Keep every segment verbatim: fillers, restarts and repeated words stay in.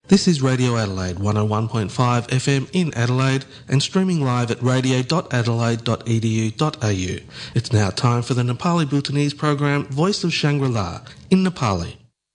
This is Radio Adelaide one oh one point five F M in Adelaide and streaming live at radio dot adelaide dot e d u dot a u. It's now time for the Nepali Bhutanese program Voice of Shangri-La in Nepali.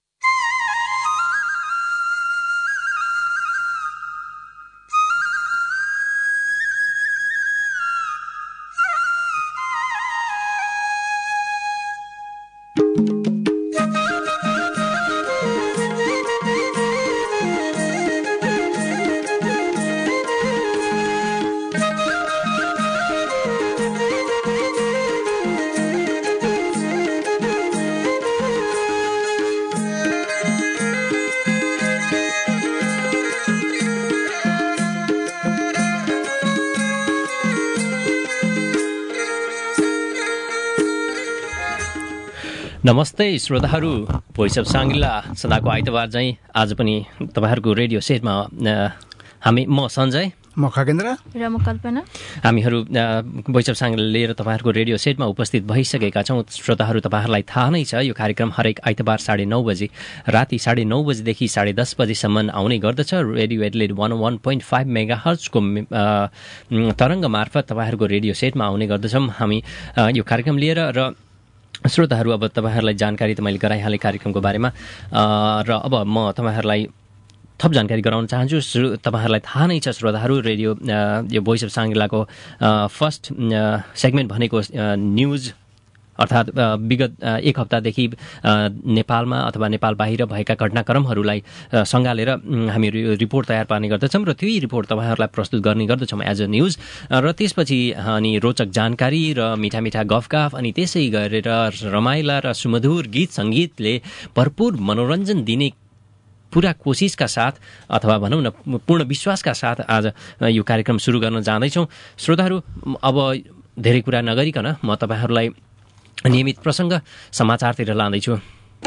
नमस्ते श्रोताहरू, voice of Shangri-La सदाको आइतबार चाहिँ आज पनि तपाईँहरूको radio सेटमा हामी म सञ्जय, म खगेन्द्र र म कल्पना हामीहरू भोइस अफ साङ्ग्रिला लिएर तपाईँहरूको रेडियो सेटमा उपस्थित भइसकेका छौँ। श्रोताहरू, तपाईँहरूलाई थाहा नै छ यो कार्यक्रम हरेक आइतबार साढे नौ बजी राति साढे नौ बजीदेखि साढे दस बजीसम्म आउने गर्दछ। Radio Adelaide one one point five mega हर्जको तरङ्ग मार्फत तपाईँहरूको रेडियो सेटमा आउने गर्दछौँ हामी यो कार्यक्रम लिएर। र श्रोताहरू, अब तपाईँहरूलाई जानकारी त मैले गराइहालेँ कार्यक्रमको बारेमा, र अब म तपाईँहरूलाई थप जानकारी गराउन चाहन्छु। तपाईँहरूलाई थाहा नै छ श्रोताहरू, रेडियो यो भोइस अफ साङ्ग्रिलाको फर्स्ट सेगमेन्ट भनेको न्युज, अर्थात् विगत एक हप्तादेखि नेपालमा अथवा नेपाल बाहिर भएका घटनाक्रमहरूलाई सँगालेर हामीहरू रिपोर्ट तयार पार्ने गर्दछौँ र त्यही रिपोर्ट तपाईँहरूलाई प्रस्तुत गर्ने गर्दछौँ एज अ न्युज। र त्यसपछि अनि रोचक जानकारी र मिठा मिठा गफगाफ अनि त्यसै गरेर रमाइला र सुमधुर गीत सङ्गीतले भरपूर मनोरञ्जन दिने पुरा कोसिसका साथ अथवा भनौँ न पूर्ण विश्वासका साथ आज यो कार्यक्रम सुरु गर्न जाँदैछौँ। श्रोताहरू, अब धेरै कुरा नगरिकन म तपाईँहरूलाई नियमित प्रसङ्ग समाचारतिर लाँदैछु।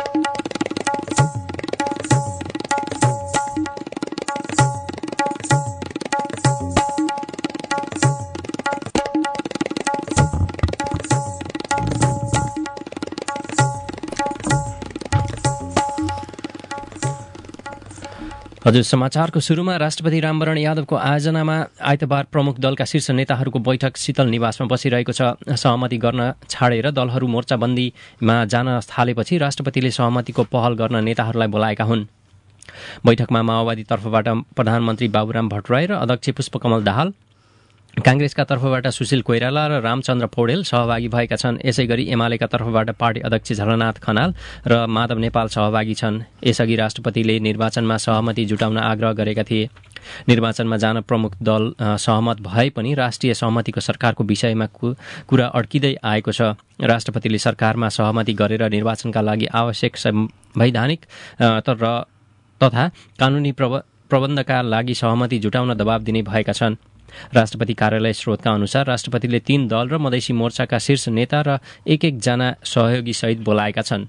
हजुर, समाचारको सुरुमा राष्ट्रपति रामवरण यादवको आयोजनामा आइतबार प्रमुख दलका शीर्ष नेताहरूको बैठक शीतल निवासमा बसिरहेको छ। सहमति गर्न छाडेर दलहरू मोर्चाबन्दीमा जान थालेपछि राष्ट्रपतिले सहमतिको पहल गर्न नेताहरूलाई बोलाएका हुन्। बैठकमा माओवादी तर्फबाट प्रधानमन्त्री बाबुराम भट्टराई र अध्यक्ष पुष्पकमल दाहाल, काङ्ग्रेसका तर्फबाट सुशील कोइराला र रामचन्द्र पौडेल सहभागी भएका छन्। यसै गरी एमालेका तर्फबाट पार्टी अध्यक्ष झलनाथ खनाल र माधव नेपाल सहभागी छन्। यसअघि राष्ट्रपतिले निर्वाचनमा सहमति जुटाउन आग्रह गरेका थिए। निर्वाचनमा जान प्रमुख दल सहमत भए पनि राष्ट्रिय सहमतिको सरकारको विषयमा कुरा अड्किँदै आएको छ। राष्ट्रपतिले सरकारमा सहमति गरेर निर्वाचनका लागि आवश्यक संवैधानिक तर तथा कानुनी प्रबन्धका लागि सहमति जुटाउन दबाब दिने भएका छन्। राष्ट्रपति कार्यालय स्रोतका अनुसार राष्ट्रपतिले तीन दल र मधेसी मोर्चाका शीर्ष नेता र एक एकजना सहयोगी सहित बोलाएका छन्।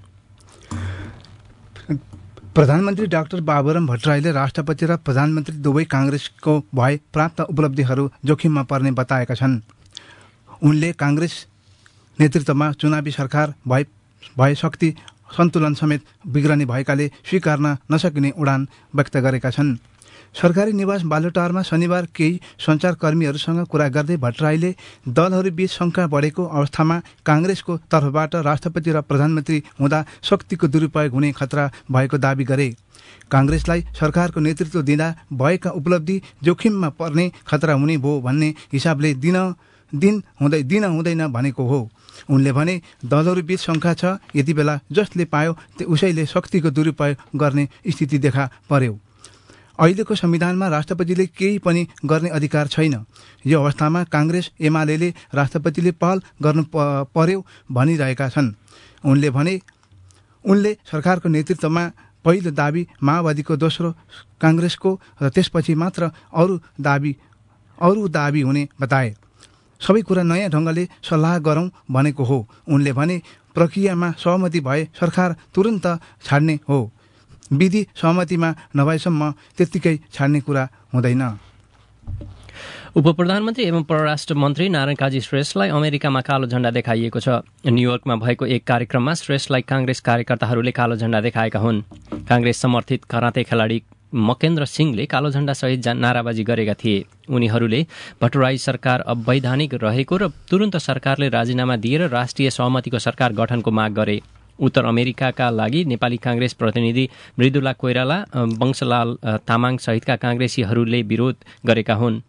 प्रधानमन्त्री डाक्टर बाबुराम भट्टराईले राष्ट्रपति र प्रधानमन्त्री दुवै काङ्ग्रेसको भए प्राप्त उपलब्धिहरू जोखिममा पर्ने बताएका छन्। उनले काङ्ग्रेस नेतृत्वमा चुनावी सरकार भए भए शक्ति सन्तुलन समेत बिग्रने भएकाले स्वीकार्न नसकिने उडान व्यक्त गरेका छन्। सरकारी निवास बालुटारमा शनिबार केही सञ्चारकर्मीहरूसँग कुरा गर्दै भट्टराईले दलहरूबीच शङ्का बढेको अवस्थामा काङ्ग्रेसको तर्फबाट राष्ट्रपति र प्रधानमन्त्री हुँदा शक्तिको दुरुपयोग हुने खतरा भएको दावी गरे। काङ्ग्रेसलाई सरकारको नेतृत्व दिँदा भएका उपलब्धि जोखिममा पर्ने खतरा हुने भयो भन्ने हिसाबले दिन दिन हुँदै दिन हुँदैन भनेको हो। उनले भने दलहरूबीच शङ्का छ, यति बेला जसले पायो उसैले शक्तिको दुरुपयोग गर्ने स्थिति देखा पर्यो। अहिलेको संविधानमा राष्ट्रपतिले केही पनि गर्ने अधिकार छैन। यो अवस्थामा काङ्ग्रेस एमाले राष्ट्रपतिले पहल गर्नु पर्यो भनिरहेका छन्। उनले भने उनले सरकारको नेतृत्वमा पहिलो दाबी माओवादीको, दोस्रो काङ्ग्रेसको र त्यसपछि मात्र अरू दाबी अरू दाबी हुने बताए। सबै कुरा नयाँ ढङ्गले सल्लाह गरौँ भनेको हो। उनले भने प्रक्रियामा सहमति भए सरकार तुरन्त छाड्ने हो, विधि सहमतिमा नभएसम्म त्यत्तिकै छाड्ने कुरा हुँदैन। उपप्रधानमन्त्री एवं परराष्ट्र मन्त्री नारायण काजी श्रेष्ठलाई अमेरिकामा कालो झण्डा देखाइएको छ। न्युयोर्कमा भएको एक कार्यक्रममा श्रेष्ठलाई काङ्ग्रेस कार्यकर्ताहरूले कालो झण्डा देखाएका हुन्। काङ्ग्रेस समर्थित कराते खेलाडी मकेन्द्र सिंहले कालो झण्डासहित नाराबाजी गरेका थिए। उनीहरूले भट्टराई सरकार अवैधानिक रहेको र तुरन्त सरकारले राजीनामा दिएर राष्ट्रिय सहमतिको सरकार गठनको माग गरे। उत्तर अमेरिकाका लागि नेपाली काङ्ग्रेस प्रतिनिधि मृदुला कोइराला, वंशलाल तामाङ सहितका काङ्ग्रेसीहरूले विरोध गरेका हुन्।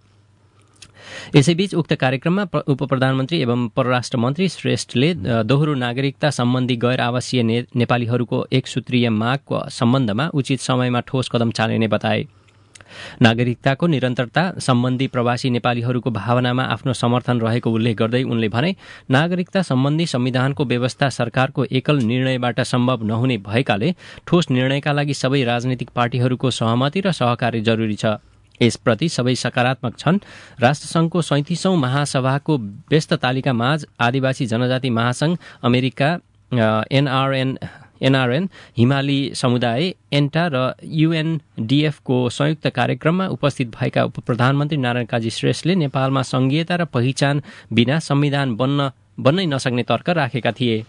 यसैबीच उक्त कार्यक्रममा उप प्रधानमन्त्री एवं परराष्ट्र मन्त्री श्रेष्ठले दोहोरो नागरिकता सम्बन्धी गैर आवासीय ने, नेपालीहरूको एक सूत्रीय मागको सम्बन्धमा उचित समयमा ठोस कदम चालिने बताए। नागरिकताको निरन्तरता सम्बन्धी प्रवासी नेपालीहरूको भावनामा आफ्नो समर्थन रहेको उल्लेख गर्दै उनले भने, नागरिकता सम्बन्धी संविधानको व्यवस्था सरकारको एकल निर्णयबाट सम्भव नहुने भएकाले ठोस निर्णयका लागि सबै राजनीतिक पार्टीहरूको सहमति र सहकार्य जरुरी छ। यसप्रति सबै सकारात्मक छन्। राष्ट्रसङ्घको सैंतिसौं महासभाको व्यस्त तालिका माझ आदिवासी जनजाति महासंघ, अमेरिका, एनआरएन एनआरएन, हिमाली समुदाय, एन्टा र युएनडिएफको संयुक्त कार्यक्रममा उपस्थित भएका उप प्रधानमन्त्री नारायण काजी श्रेष्ठले नेपालमा संघीयता र पहिचान बिना संविधान बन्न बन्नै नसक्ने तर्क राखेका थिए।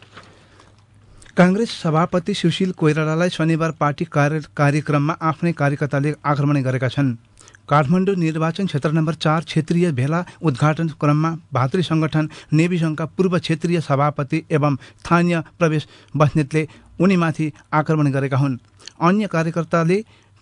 कांग्रेस सभापति सुशील कोइरालालाई शनिबार पार्टी कार्यक्रममा आफ्नै कार्यकर्ताले आक्रमण गरेका छन्। काठमाडौँ निर्वाचन क्षेत्र नम्बर चार क्षेत्रीय भेला उद्घाटन क्रममा भातृ संगठन नेवी संघका पूर्व क्षेत्रीय सभापति एवं स्थानीय प्रवेश बस्नेतले उनीमाथि आक्रमण गरेका हुन्। अन्य कार्यकर्ताले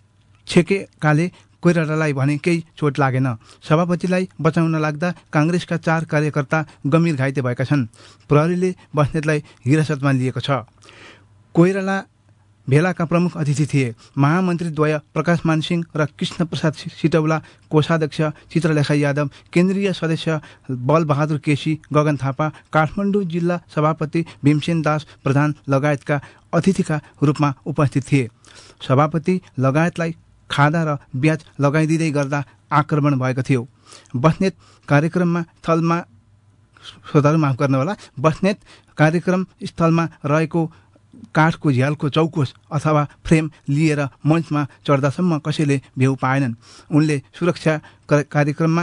छेकेकाले कोइरालालाई भने केही चोट लागेन। सभापतिलाई बचाउन लाग्दा कांग्रेसका चार कार्यकर्ता गम्भीर घाइते भएका छन्। प्रहरीले बस्नेतलाई हिरासतमा लिएको छ। कोइराला भेलाका प्रमुख अतिथि थिए। महामन्त्रीद्वय प्रकाशमान सिंह र कृष्ण प्रसाद सिटौला, कोषाध्यक्ष चित्रलेखा यादव, केन्द्रीय सदस्य बलबहादुर केसी, गगन थापा, काठमाडौँ जिल्ला सभापति भीमसेन दास प्रधान लगायतका अतिथिका रूपमा उपस्थित थिए। सभापति लगायतलाई खादा र ब्याज लगाइदिँदै गर्दा आक्रमण भएको थियो। बस्नेत कार्यक्रममा स्थलमा श्रोताहरू माफ गर्नुहोला बस्नेत कार्यक्रम स्थलमा रहेको काठको झ्यालको चौकोस अथवा फ्रेम लिएर मञ्चमा चढ्दासम्म कसैले भ्यू पाएनन्। उनले सुरक्षा कार्यक्रममा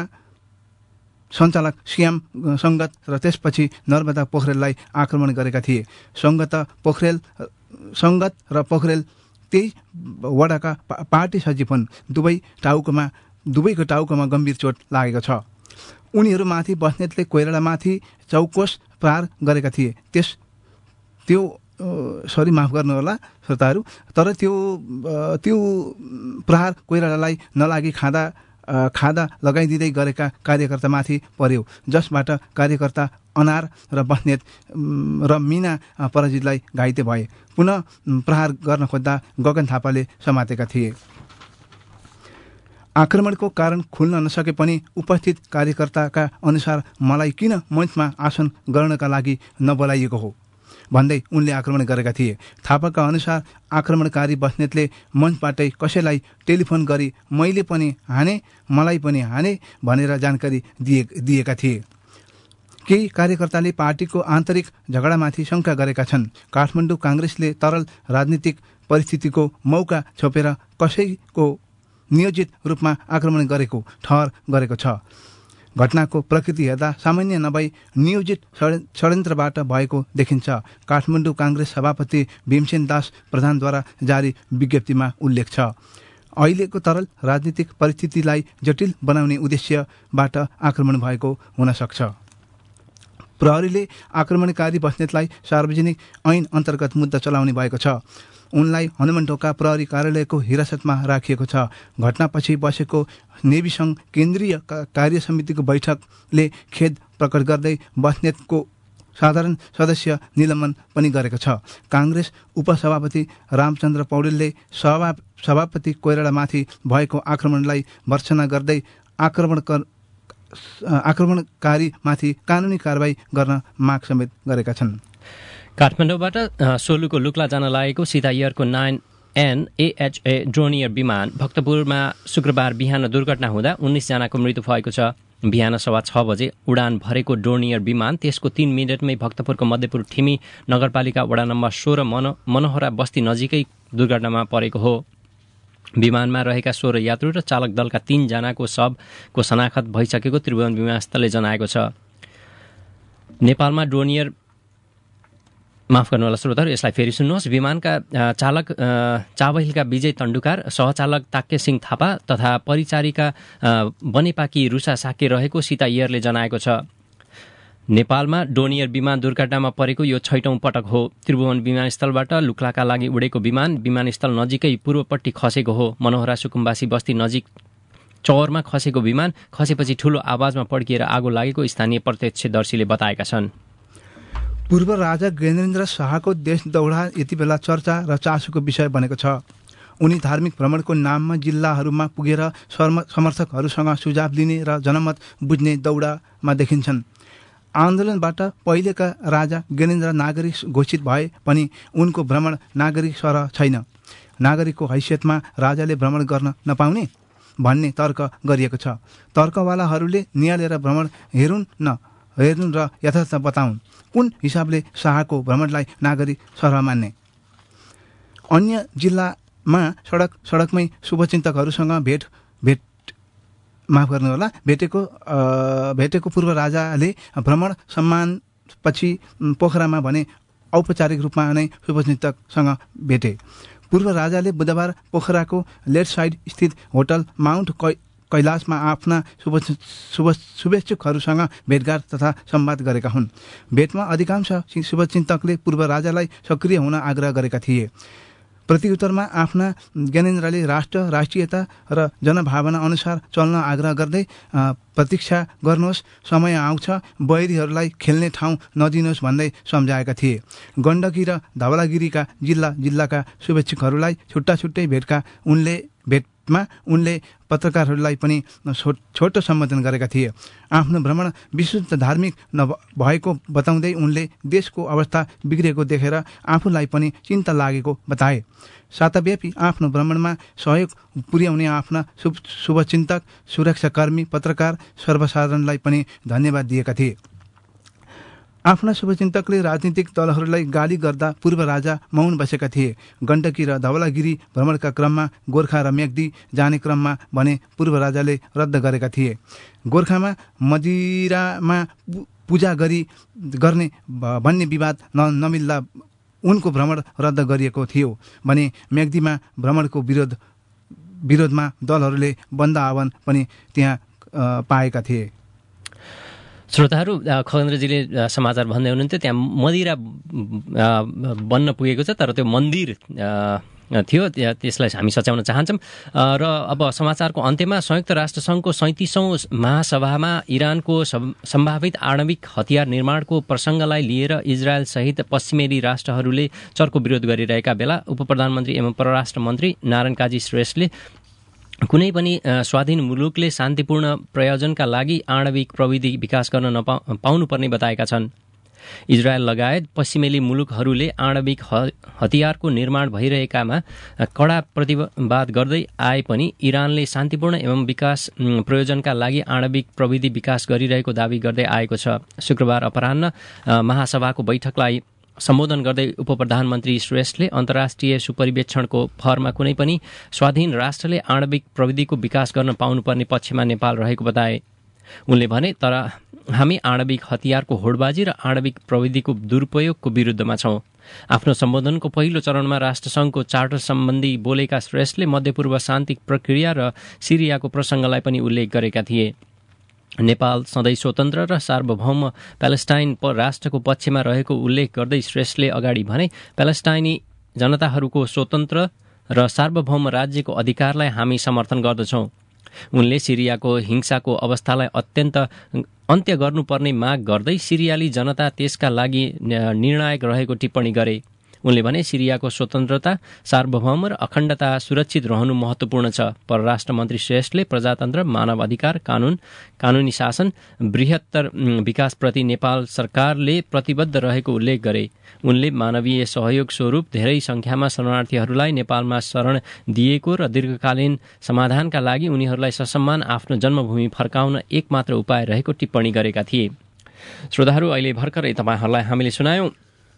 सञ्चालक श्याम सङ्गत र त्यसपछि नर्मदा पोखरेललाई आक्रमण गरेका थिए। सङ्गत पोखरेल सङ्गत र पोखरेल त्यही वडाका पार्टी सचिव हुन्। दुवै टाउकोमा दुवैको टाउकोमा गम्भीर चोट लागेको छ। उनीहरूमाथि बस्नेतले कोइरालामाथि चौकोस प्रहार गरेका थिए। त्यस त्यो सरी माफ गर्नुहोला श्रोताहरू, तर त्यो त्यो प्रहार कोइरालालाई नलागी खाँदा खादा लगाइदिँदै गरेका कार्यकर्तामाथि पर्यो, जसबाट कार्यकर्ता अनार र बस्नेत र मिना पराजितलाई घाइते भए। पुनः प्रहार गर्न खोज्दा गगन थापाले समातेका थिए। आक्रमणको कारण खुल्न नसके पनि उपस्थित कार्यकर्ताका अनुसार मलाई किन मञ्चमा आसन गर्नका लागि नबोलाइएको हो भन्दै उनले आक्रमण गरेका थिए। थापाका अनुसार आक्रमणकारी बस्नेतले मञ्चबाटै कसैलाई टेलिफोन गरी मैले पनि हाने मलाई पनि हाने भनेर जानकारी दिए दिएका थिए। केही कार्यकर्ताले पार्टीको आन्तरिक झगडामाथि शङ्का गरेका छन्। काठमाडौँ काङ्ग्रेसले तरल राजनीतिक परिस्थितिको मौका छोपेर कसैको नियोजित रूपमा आक्रमण गरेको ठहर गरेको छ। घटनाको प्रकृति हेर्दा सामान्य नभई नियोजित षड्यन्त्रबाट भएको देखिन्छ। काठमाडौँ काङ्ग्रेस सभापति भीमसेन दास प्रधानद्वारा जारी विज्ञप्तिमा उल्लेख छ। अहिलेको तरल राजनीतिक परिस्थितिलाई जटिल बनाउने उद्देश्यबाट आक्रमण भएको हुन सक्छ। प्रहरीले आक्रमणकारी बस्नेतलाई सार्वजनिक ऐन अन्तर्गत मुद्दा चलाउने भएको छ। उनलाई हनुमानढोका प्रहरी कार्यालयको हिरासतमा राखिएको छ। घटनापछि बसेको नेवी सङ्घ केन्द्रीय कार्य समितिको बैठकले खेद प्रकट गर्दै बस्नेतको साधारण सदस्य निलम्बन पनि गरेको छ। काङ्ग्रेस उपसभापति रामचन्द्र पौडेलले सभा सभापति कोइरालामाथि भएको आक्रमणलाई भर्त्सना गर्दै आक्रमण आक्रमणकारीमाथि कानुनी कारबाही गर्न माग समेत गरेका छन्। काठमाडौँबाट सोलुको लुक्ला जान लागेको सीता एयरको नाइन एन एएचए ड्रोनियर विमान भक्तपुरमा शुक्रबार बिहान दुर्घटना हुँदा उन्नाइसजनाको मृत्यु भएको छ। बिहान सवा छ बजे उडान भरेको ड्रोनियर विमान त्यसको तीन मिनटमै भक्तपुरको मध्यपुर ठिमी नगरपालिका वडा नम्बर सोह्र मनो मनोहरा बस्ती नजिकै दुर्घटनामा परेको हो। विमानमा रहेका सोह्र यात्रु र चालक दलका तीनजनाको शवको शनाखत भइसकेको त्रिभुवन विमानस्थलले जनाएको छ। नेपालमा ड्रोनियर माफ गर्नुहोला श्रोताहरू, यसलाई फेरि सुन्नुहोस्। विमानका चालक चाबहिलका विजय तण्डुकार, सहचालक ताक्य सिंह थापा तथा परिचारिका बनेपाकी रुसा साके रहेको सीता एयरले जनाएको छ। नेपालमा डोनियर विमान दुर्घटनामा परेको यो छैटौं पटक हो। त्रिभुवन विमानस्थलबाट लुक्लाका लागि उडेको विमान विमानस्थल नजिकै पूर्वपट्टि खसेको हो। मनोहरा सुकुम्बासी बस्ती नजिक चौरमा खसेको विमान खसेपछि ठूलो आवाजमा पड्किएर आगो लागेको स्थानीय प्रत्यक्षदर्शीले बताएका छन्। पूर्व राजा ज्ञानेन्द्र शाहको देश दौडा यति बेला चर्चा र चासोको विषय बनेको छ। उनी धार्मिक भ्रमणको नाममा जिल्लाहरूमा पुगेर समर्थकहरूसँग सुझाव लिने र जनमत बुझ्ने दौडामा देखिन्छन्। आन्दोलनबाट पहिलेका राजा ज्ञानेन्द्र नागरिक घोषित भए पनि उनको भ्रमण नागरिक सरह छैन। नागरिकको हैसियतमा राजाले भ्रमण गर्न नपाउने भन्ने तर्क गरिएको छ। तर्कवालाहरूले निहालेर भ्रमण हेरुन् न हेर्नुन् र यथार्थ बताउन् कुन हिसाबले शाहको भ्रमणलाई नागरिक सरह मान्ने। अन्य जिल्लामा सडक सडकमै शुभचिन्तकहरूसँग भेट भेट माफ गर्नुहोला भेटेको भेटेको पूर्व राजाले भ्रमण सम्मानपछि पोखरामा भने औपचारिक रूपमा नै शुभचिन्तकसँग भेटे। पूर्व राजाले बुधबार पोखराको लेफ्ट साइड स्थित होटल माउन्ट कैलाशमा आफ्ना शुभेच्छुकहरूसँग भेटघाट तथा संवाद गरेका हुन्। भेटमा अधिकांश शुभचिन्तकले पूर्व राजालाई सक्रिय हुन आग्रह गरेका थिए। प्रत्युत्तरमा आफ्ना ज्ञानेन्द्रले राष्ट्र राष्ट्रियता र जनभावना अनुसार चल्न आग्रह गर्दै प्रतीक्षा गर्नुहोस्, समय आउँछ, बैरीहरूलाई खेल्ने ठाउँ नदिनुहोस् भन्दै सम्झाएका थिए। गण्डकी र धवलागिरीका जिल्ला जिल्लाका शुभेच्छुकहरूलाई छुट्टा छुट्टै भेटका उनले भेटमा उनले पत्रकारहरूलाई पनि छोटो सम्बोधन गरेका थिए। आफ्नो भ्रमण विशुद्ध धार्मिक नभएको बताउँदै उनले देशको अवस्था बिग्रेको देखेर आफूलाई पनि चिन्ता लागेको बताए। साताव्यापी आफ्नो भ्रमणमा सहयोग पुर्याउने आफ्ना शुभचिन्तक, सुरक्षाकर्मी, पत्रकार, सर्वसाधारणलाई पनि धन्यवाद दिएका थिए। आफ्ना शुभचिन्तकले राजनीतिक दलहरूलाई गाली गर्दा पूर्व राजा मौन बसेका थिए। गण्डकी र धवलागिरी भ्रमणका क्रममा गोर्खा र मेग्दी जाने क्रममा भने पूर्व राजाले रद्द गरेका थिए। गोर्खामा मदिरामा पूजा गरी गर्ने भन्ने विवाद न नमिल्दा उनको भ्रमण रद्द गरिएको थियो भने मेग्दीमा भ्रमणको विरोध विरोधमा दलहरूले बन्द आह्वान पनि त्यहाँ पाएका थिए। श्रोताहरू, खगेन्द्रजीले समाचार भन्दै हुनुहुन्थ्यो त्यहाँ मदिरा बन्न पुगेको छ, तर त्यो मन्दिर थियो, त्यसलाई हामी सच्याउन चाहन्छौँ। र अब समाचारको अन्त्यमा संयुक्त राष्ट्रसङ्घको सैँतिसौँ महासभामा इरानको सम्भावित आणविक हतियार निर्माणको प्रसङ्गलाई लिएर इजरायलसहित पश्चिमेली राष्ट्रहरूले चर्को विरोध गरिरहेका बेला उपप्रधानमन्त्री एवं परराष्ट्र मन्त्री नारायण काजी श्रेष्ठले कुनै पनि स्वाधीन मुलुकले शान्तिपूर्ण प्रयोजनका लागि आणविक प्रविधि विकास गर्न नपा पाउनुपर्ने बताएका छन्। इजरायल लगायत पश्चिमेली मुलुकहरूले आणविक हतियारको निर्माण भइरहेकामा कडा प्रतिवाद गर्दै आए पनि इरानले शान्तिपूर्ण एवं विकास प्रयोजनका लागि आणविक प्रविधि विकास गरिरहेको दावी गर्दै आएको छ। शुक्रबार अपराह्न महासभाको बैठकलाई सम्बोधन गर्दै उपप्रधानमन्त्री श्रेष्ठले अन्तर्राष्ट्रिय सुपरिवेक्षणको फरमा कुनै पनि स्वाधीन राष्ट्रले आणविक प्रविधिको विकास गर्न पाउनुपर्ने पक्षमा नेपाल रहेको बताए। उनले भने, तर हामी आणविक हतियारको होडबाजी र आणविक प्रविधिको दुरुपयोगको विरुद्धमा छौं। आफ्नो सम्बोधनको पहिलो चरणमा राष्ट्रसङ्घको चार्टर सम्बन्धी बोलेका श्रेष्ठले मध्यपूर्व शान्ति प्रक्रिया र सिरियाको प्रसङ्गलाई पनि उल्लेख गरेका थिए। नेपाल सधैँ स्वतन्त्र र सार्वभौम प्यालेस्टाइन राष्ट्रको पक्षमा रहेको उल्लेख गर्दै श्रेष्ठले अगाडि भने, प्यालेस्टाइनी जनताहरूको स्वतन्त्र र सार्वभौम राज्यको अधिकारलाई हामी समर्थन गर्दछौं। उनले सिरियाको हिंसाको अवस्थालाई अत्यन्त अन्त्य गर्नुपर्ने माग गर्दै सिरियाली जनता त्यसका लागि निर्णायक रहेको टिप्पणी गरे। उनले भने, सिरियाको स्वतन्त्रता, सार्वभौम र अखण्डता सुरक्षित रहनु महत्त्वपूर्ण छ। परराष्ट्र मन्त्री श्रेष्ठले प्रजातन्त्र, मानव अधिकार, कानून, कानूनी शासन, बृहत्तर विकासप्रति नेपाल सरकारले प्रतिबद्ध रहेको उल्लेख गरे। उनले मानवीय सहयोग स्वरूप धेरै संख्यामा शरणार्थीहरूलाई नेपालमा शरण दिएको र दीर्घकालीन समाधानका लागि उनीहरूलाई ससम्मान आफ्नो जन्मभूमि फर्काउन एकमात्र उपाय रहेको टिप्पणी गरेका थिए। श्रोताहरू, अहिले भर्खरै तपाईँहरूलाई हामीले सुनायौं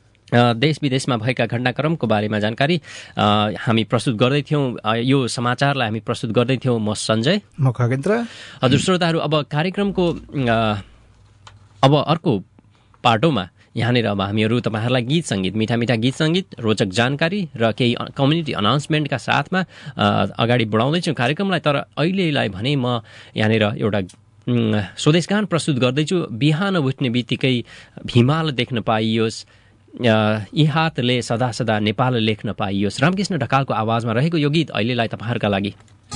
देश विदेशमा भएका घटनाक्रमको बारेमा जानकारी हामी प्रस्तुत गर्दैथ्यौँ। यो समाचारलाई हामी प्रस्तुत गर्दैथ्यौँ म सञ्जय, म खगेन्द्र। हजुर श्रोताहरू, अब कार्यक्रमको अब अर्को पाटोमा यहाँनिर अब हामीहरू तपाईँहरूलाई गीत सङ्गीत मिठा मिठा गीत सङ्गीत रोचक जानकारी र केही कम्युनिटी अनाउन्समेन्टका साथमा अगाडि बढाउँदैछौँ कार्यक्रमलाई। तर अहिलेलाई भने म यहाँनिर एउटा स्वदेशगान प्रस्तुत गर्दैछु। बिहान उठ्ने बित्तिकै हिमाल देख्न पाइयोस्, यी हातले सदा सदा नेपाल लेख्न पाइयोस्। रामकृष्ण ढकालको आवाजमा रहेको यो गीत अहिलेलाई तपाईँहरूका लागि।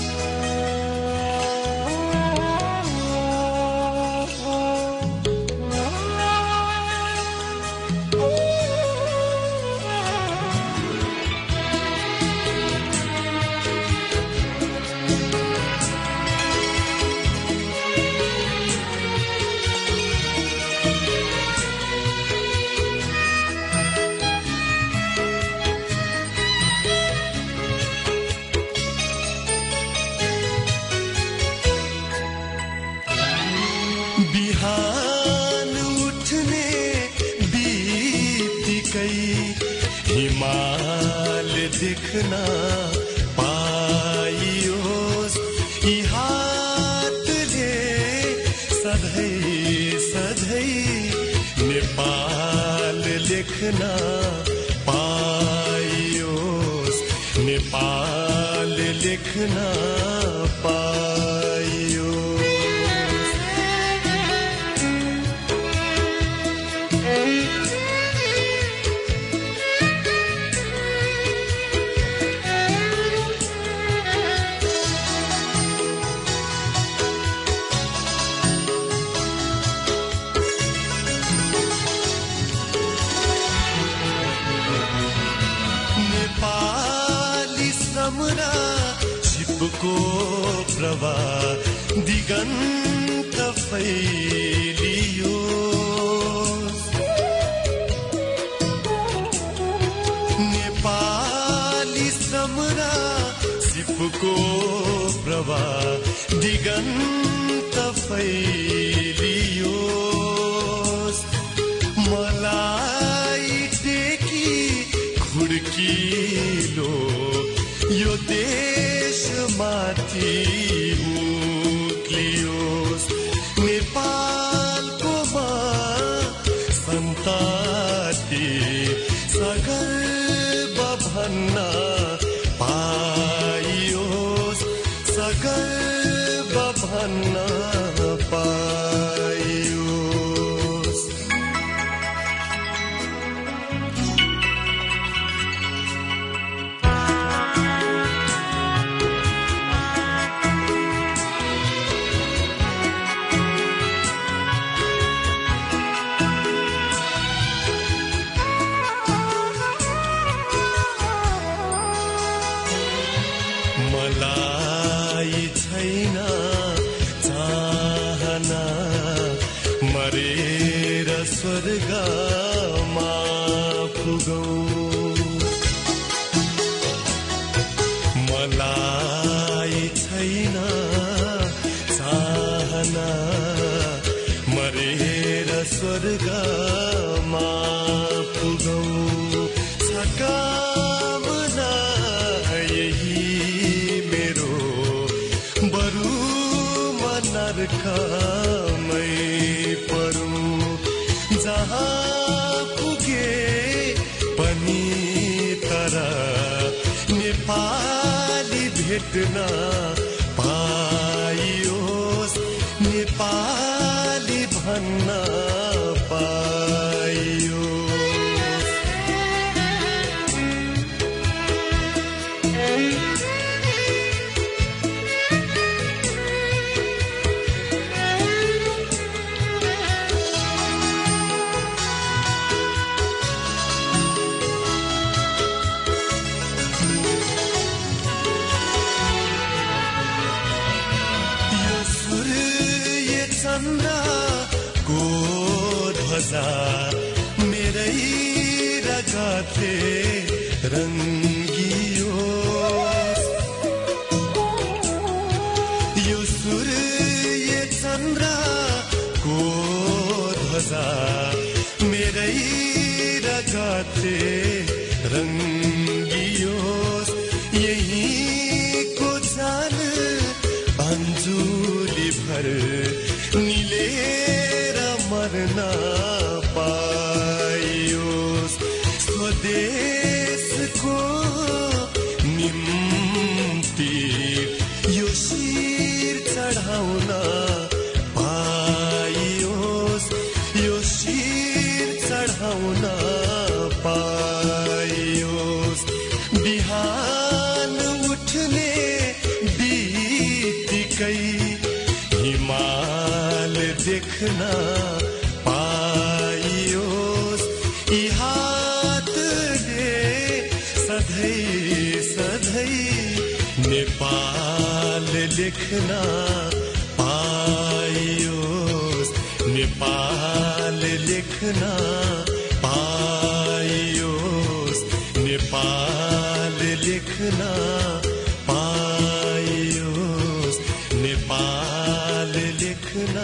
दिगन्त फैलियो नेपाली समरा सिपको प्रवाह दिगन्त फैलियो मलाई टेकी खुड्किलो यो देशमाथि नेपालको सन्ताति सगर्व भन्न पाइयोस्, सगर्व भन्न पाइयोस्। स्वर्गमा पुगौँ मलाई छैन चाहना मरेर स्वर्गमा पुगौँ सकामना यही मेरो बरु नरकमै परौँ जहाँ पुगे पनि तर नेपाली भेट्न पाइयोस्, नेपाली भन्न पाइयोस्। चन्द्रको ध्वजा मेरै रगतले रङ्गियोस्, यो सूर्य चन्द्रको ध्वजा मेरै रगतले रङ्गियोस्। यहीको जान अन्जुली भर निलेर मर्न पाए बित्तिकै हिमाल देख्न पाइयोस् यी हातले सधैँ सधैँ नेपाल लेख्न पाइयोस् नेपाल लेख्न पाइयोस् नेपाल लेख्न पाइयोस् नेपाल लेख्न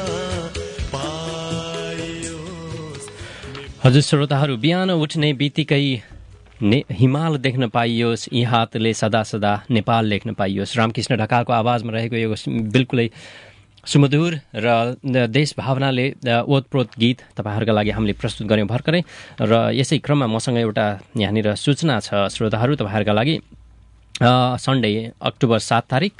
पाइयोस्। हजुर श्रोताहरू, बिहान उठ्ने बित्तिकै ने हिमाल देख्न पाइयोस् यी हातले सदा सदा नेपाल लेख्न पाइयोस्। रामकृष्ण ढकालको आवाजमा रहेको यो बिल्कुलै सुमधुर र देश भावनाले ओतप्रोत गीत तपाईँहरूका लागि हामीले प्रस्तुत गऱ्यौँ भर्खरै। र यसै क्रममा मसँग एउटा यहाँनिर सूचना छ श्रोताहरू तपाईँहरूका लागि। सन्डे अक्टोबर सात तारिक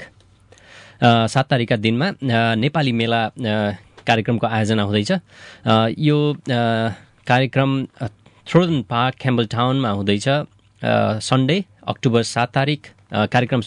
सात तारिकका दिनमा नेपाली मेला कार्यक्रमको आयोजना हुँदैछ। यो कार्यक्रम थ्रोडन पार्क क्याम्बल टाउनमा हुँदैछ। सन्डे अक्टोबर सात तारिक कार्यक्रम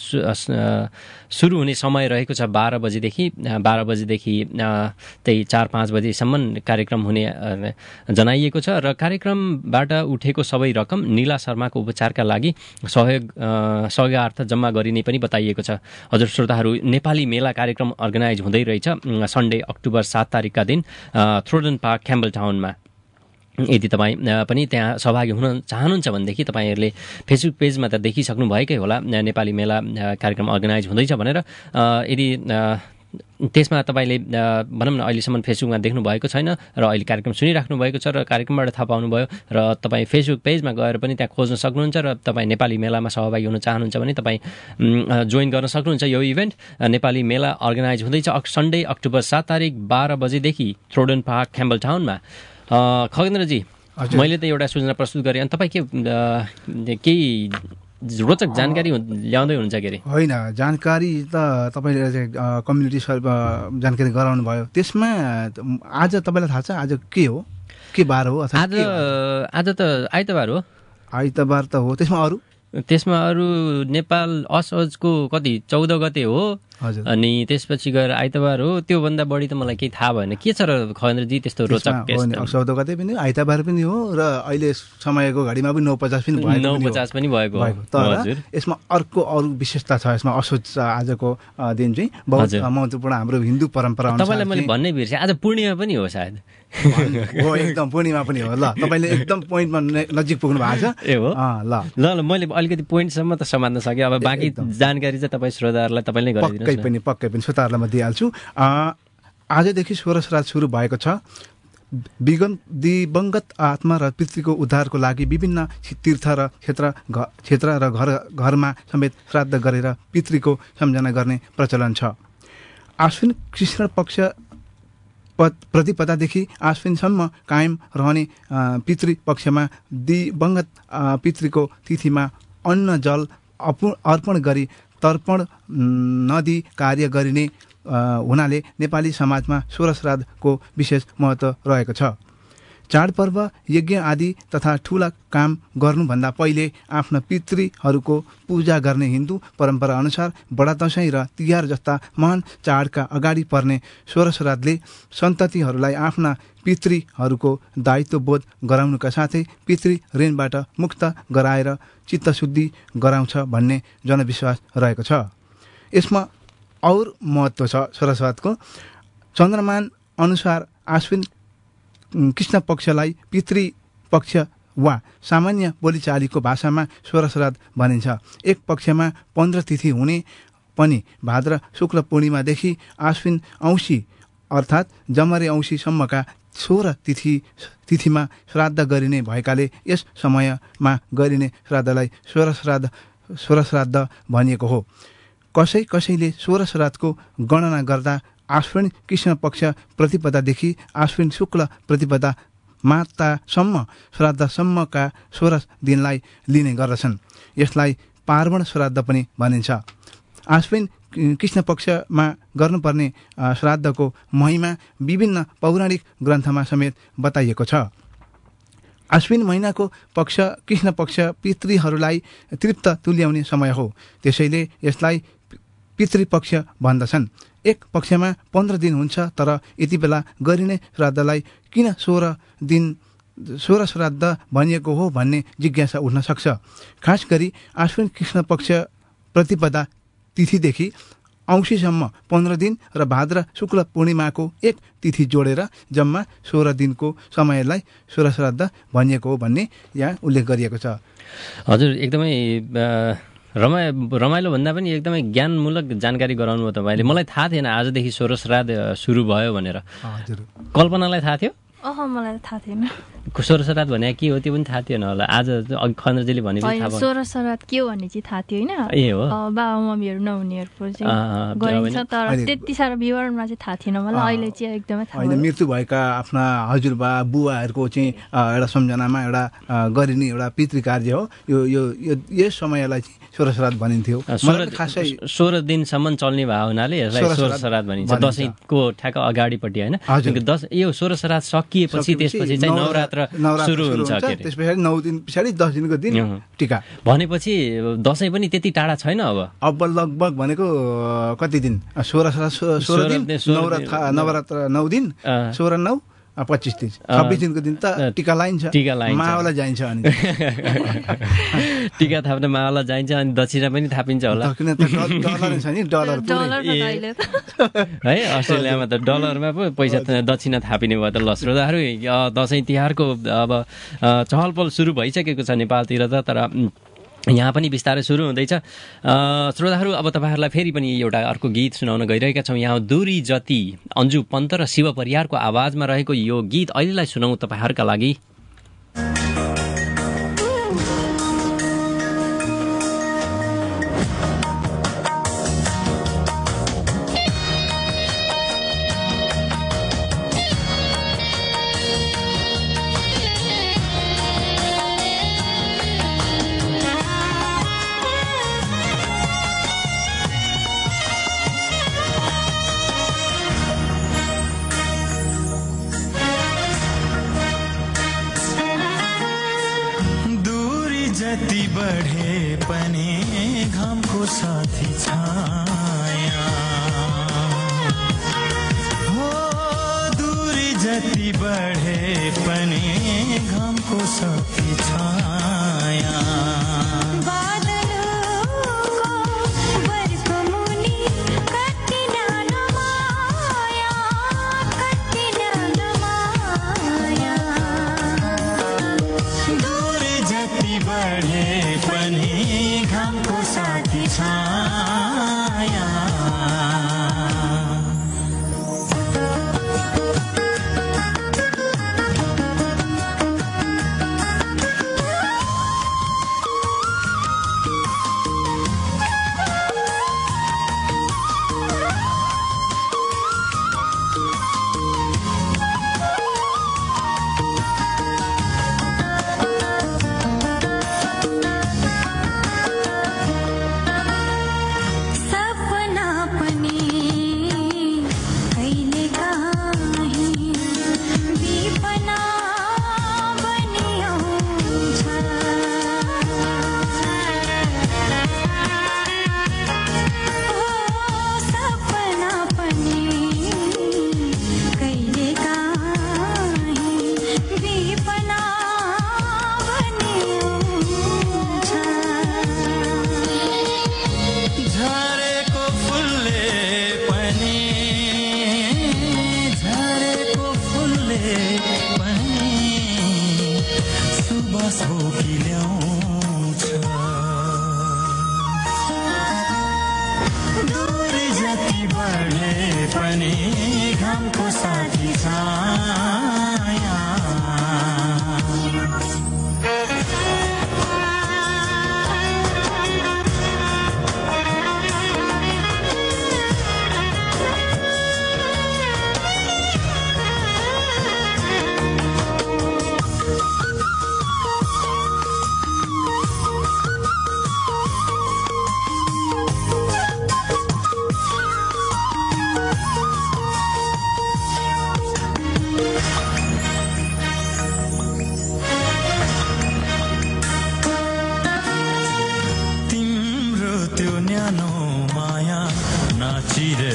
सुरु हुने समय रहेको छ बाह्र बजीदेखि बाह्र बजीदेखि त्यही चार पाँच बजीसम्म कार्यक्रम हुने जनाइएको छ। र कार्यक्रमबाट उठेको सबै रकम नीला शर्माको उपचारका लागि सहयोग सहयोगार्थ जम्मा गरिने पनि बताइएको छ। हजुर श्रोताहरू, नेपाली मेला कार्यक्रम अर्गनाइज हुँदै रहेछ सन्डे अक्टोबर सात तारिकका दिन थ्रोडन पार्क क्याम्बल टाउनमा। यदि तपाईँ पनि त्यहाँ सहभागी हुन चाहनुहुन्छ भनेदेखि तपाईँहरूले फेसबुक पेजमा त देखिसक्नु भएकै होला नेपाली मेला कार्यक्रम अर्गनाइज हुँदैछ भनेर। यदि त्यसमा तपाईँले भनौँ न अहिलेसम्म फेसबुकमा देख्नु भएको छैन र अहिले कार्यक्रम सुनिराख्नु भएको छ र कार्यक्रमबाट थाहा पाउनुभयो र तपाईँ फेसबुक पेजमा गएर पनि त्यहाँ खोज्न सक्नुहुन्छ र तपाईँ नेपाली मेलामा सहभागी हुन चाहनुहुन्छ भने तपाईँ जोइन गर्न सक्नुहुन्छ। यो इभेन्ट नेपाली मेला अर्गनाइज हुँदैछ सन्डे अक्टोबर सात तारिक बाह्र बजेदेखि थ्रोडन पार्क क्याम्बल टाउनमा। खगेन्द्रजी, मैले त एउटा सूचना प्रस्तुत गरेँ, अनि तपाईँ के केही रोचक जानकारी ल्याउँदै हुनुहुन्छ के अरे? होइन, जानकारी त तपाईँले चाहिँ कम्युनिटी सर्भ जानकारी गराउनु भयो। त्यसमा आज तपाईँलाई थाहा छ आज के हो, के बार हो? आज आज त आइतबार हो। आइतबार त हो। त्यसमा अरू त्यसमा अरू नेपाल असहजको कति चौध गते हो, अनि त्यसपछि गएर आइतबार हो। त्योभन्दा बढी त मलाई केही थाहा भएन। के छ र खगेन्द्रजी त्यस्तो रोचक? चौध गते पनि आइतबार पनि हो र अहिले समयको घडीमा पनि नौ पचास पनि भएको नौ पचास पनि भएको तर यसमा अर्को अरू विशेषता छ। यसमा असोज आजको दिन चाहिँ बहुत महत्त्वपूर्ण हाम्रो हिन्दू परम्परा। तपाईँलाई मैले भन्नै बिर्सेँ, आज पूर्णिमा पनि हो सायद। हो, एकदम पूर्णिमा पनि हो। ल, तपाईँले एकदम पोइन्टमा नजिक पुग्नु भएको छ। ए हो, ल ल मैले अलिकति पोइन्टसम्म त समात्न सकेँ। अब बाँकी जानकारी चाहिँ तपाईँ श्रोताहरूलाई तपाईँले गराइदिनु। पक्कै पनि पक्कै पनि श्रोताहरूलाई म दिइहाल्छु। आजदेखि सोह्र श्राद्ध सुरु भएको छ। विगम दिवंगत आत्मा र पितृको उद्धारको लागि विभिन्न तीर्थ र क्षेत्र क्षेत्र र घर घरमा समेत श्राद्ध गरेर पितृको सम्झना गर्ने प्रचलन छ। आश्विन कृष्ण पक्ष प्रतिपदादेखि आश्विनसम्म कायम रहने पितृपक्षमा दिवंगत पितृको तिथिमा अन्न जल अर्पण गरी तर्पण नदी कार्य गरिने हुनाले नेपाली समाजमा सोह्र श्राद्धको विशेष महत्त्व रहेको छ। चाडपर्व यज्ञ आदि तथा ठुला काम गर्नुभन्दा पहिले आफ्ना पितृहरूको पूजा गर्ने हिन्दू परम्परा अनुसार बडा दशैँ र तिहार जस्ता महान चाडका अगाडि पर्ने सोह्र श्राद्धले सन्ततिहरूलाई आफ्ना पितृहरूको दायित्वबोध गराउनुका साथै पितृ ऋणबाट मुक्त गराएर चित्तशुद्धि गराउँछ भन्ने जनविश्वास रहेको छ। यसमा और महत्त्व छ सोह्र श्राद्धको। चन्द्रमान अनुसार आश्विन कृष्ण पक्षलाई पितृ पक्ष वा सामान्य बोलीचालीको भाषामा सोह्र श्राद्ध भनिन्छ। एक पक्षमा पन्ध्र तिथि हुने पनि भाद्र शुक्ल पूर्णिमादेखि आश्विन औँसी अर्थात् जमरे औँसीसम्मका सोह्र तिथि तिथिमा श्राद्ध गरिने भएकाले यस समयमा गरिने श्राद्धलाई सोह्र श्राद्ध सोह्र श्राद्ध भनिएको हो। कसै कसैले सोह्र श्राद्धको गणना गर्दा आश्विन कृष्ण पक्ष प्रतिपदादेखि आश्विन शुक्ल प्रतिपदा मातासम्म श्राद्धसम्मका सोह्र दिनलाई लिने गर्दछन्। यसलाई पार्वण श्राद्ध पनि भनिन्छ। आश्विन कृष्ण पक्षमा गर्नुपर्ने श्राद्धको महिमा विभिन्न पौराणिक ग्रन्थमा समेत बताइएको छ। आश्विन महिनाको पक्ष कृष्ण पक्ष पितृहरूलाई तृप्त तुल्याउने समय हो। त्यसैले यसलाई पितृपक्ष भन्दछन्। एक पक्षमा पन्ध्र दिन हुन्छ, तर यति बेला गरिने श्राद्धलाई किन सोह्र दिन सोह्र श्राद्ध भनिएको हो भन्ने जिज्ञासा उठ्न सक्छ। खास गरी आश्विन कृष्ण पक्ष प्रतिपदा तिथिदेखि औँसीसम्म पन्ध्र दिन र भाद्र शुक्ल पूर्णिमाको एक तिथि जोडेर जम्मा सोह्र दिनको समयलाई सोह्र श्राद्ध भनिएको हो भन्ने यहाँ उल्लेख गरिएको छ। हजुर, एकदमै रमाइ रमाइलो भन्दा पनि एकदमै ज्ञानमूलक जानकारी गराउनु भयो तपाईँले। मलाई थाहा थिएन आजदेखि सोह्र श्राद्ध सुरु भयो भनेर। कल्पनालाई थाहा थियो? अह मलाई थाहा थिएन। सोह्र श्राद्ध भने के हो त्यो पनि थाहा थिएन होला। आज अघि खन्द्रजीले भनेपछि थाहा भयो। सोह्र श्राद्ध के हो भन्ने चाहिँ थाहा थियो होइन। ए हो, बाबा मम्मीहरू नहुनेहरूको चाहिँ गरिन्छ, तर त्यति साह्रो विवरणमा चाहिँ थाहा थिएन मलाई। अहिले चाहिँ एकदमै थाहा भयो। मृत्यु भएका आफ्ना हजुरबा बुवाहरूको चाहिँ एउटा सम्झनामा एउटा गरिने एउटा पितृ कार्य हो यो। यो यस समयलाई चाहिँ सोह्र श्राद्ध भनिन्थ्यो। खासै सोह्र दिनसम्म चल्ने भयो हुनाले यसलाई सोह्र श्राद्ध भनिन्छ। दसैँको ठ्याक्क अगाडिपट्टि होइन। दस यो सोह्र श्राद्ध सकिएपछि त्यसपछि चाहिँ नवरात्र सुरु हुन्छ। त्यस पछाडि नौ दिन पछाडि दस दिनको दिन टीका भनेपछि दसैँ पनि त्यति टाढा छैन। अब अब लगभग भनेको कति दिन? सोह्र सोह्र दिन नवरात्र नौ दिन, सोह्र नौ पच्चिस दिन, छब्बिस दिनको दिन त टीका लाइन्छ। टिका लाइन्छ, मावला जाइन्छ अनि टिका थाप्न मावला जाइन्छ अनि दक्षिणा पनि थापिन्छ होला। डलर छ नि, डलर है। अस्ट्रेलियामा त डलरमा पो पैसा दक्षिणा थापिने भयो त। ल श्रोताहरू, दसैँ तिहारको अब चहल पहल सुरु भइसकेको छ नेपालतिर त, तर यहाँ पनि बिस्तारै सुरु हुँदैछ। श्रोताहरू, अब तपाईँहरूलाई फेरि पनि एउटा अर्को गीत सुनाउन गइरहेका छौँ। यहाँ दूरी जति, अन्जु पन्त र शिव परियारको आवाजमा रहेको यो गीत अहिलेलाई सुनाउँ तपाईँहरूका लागि।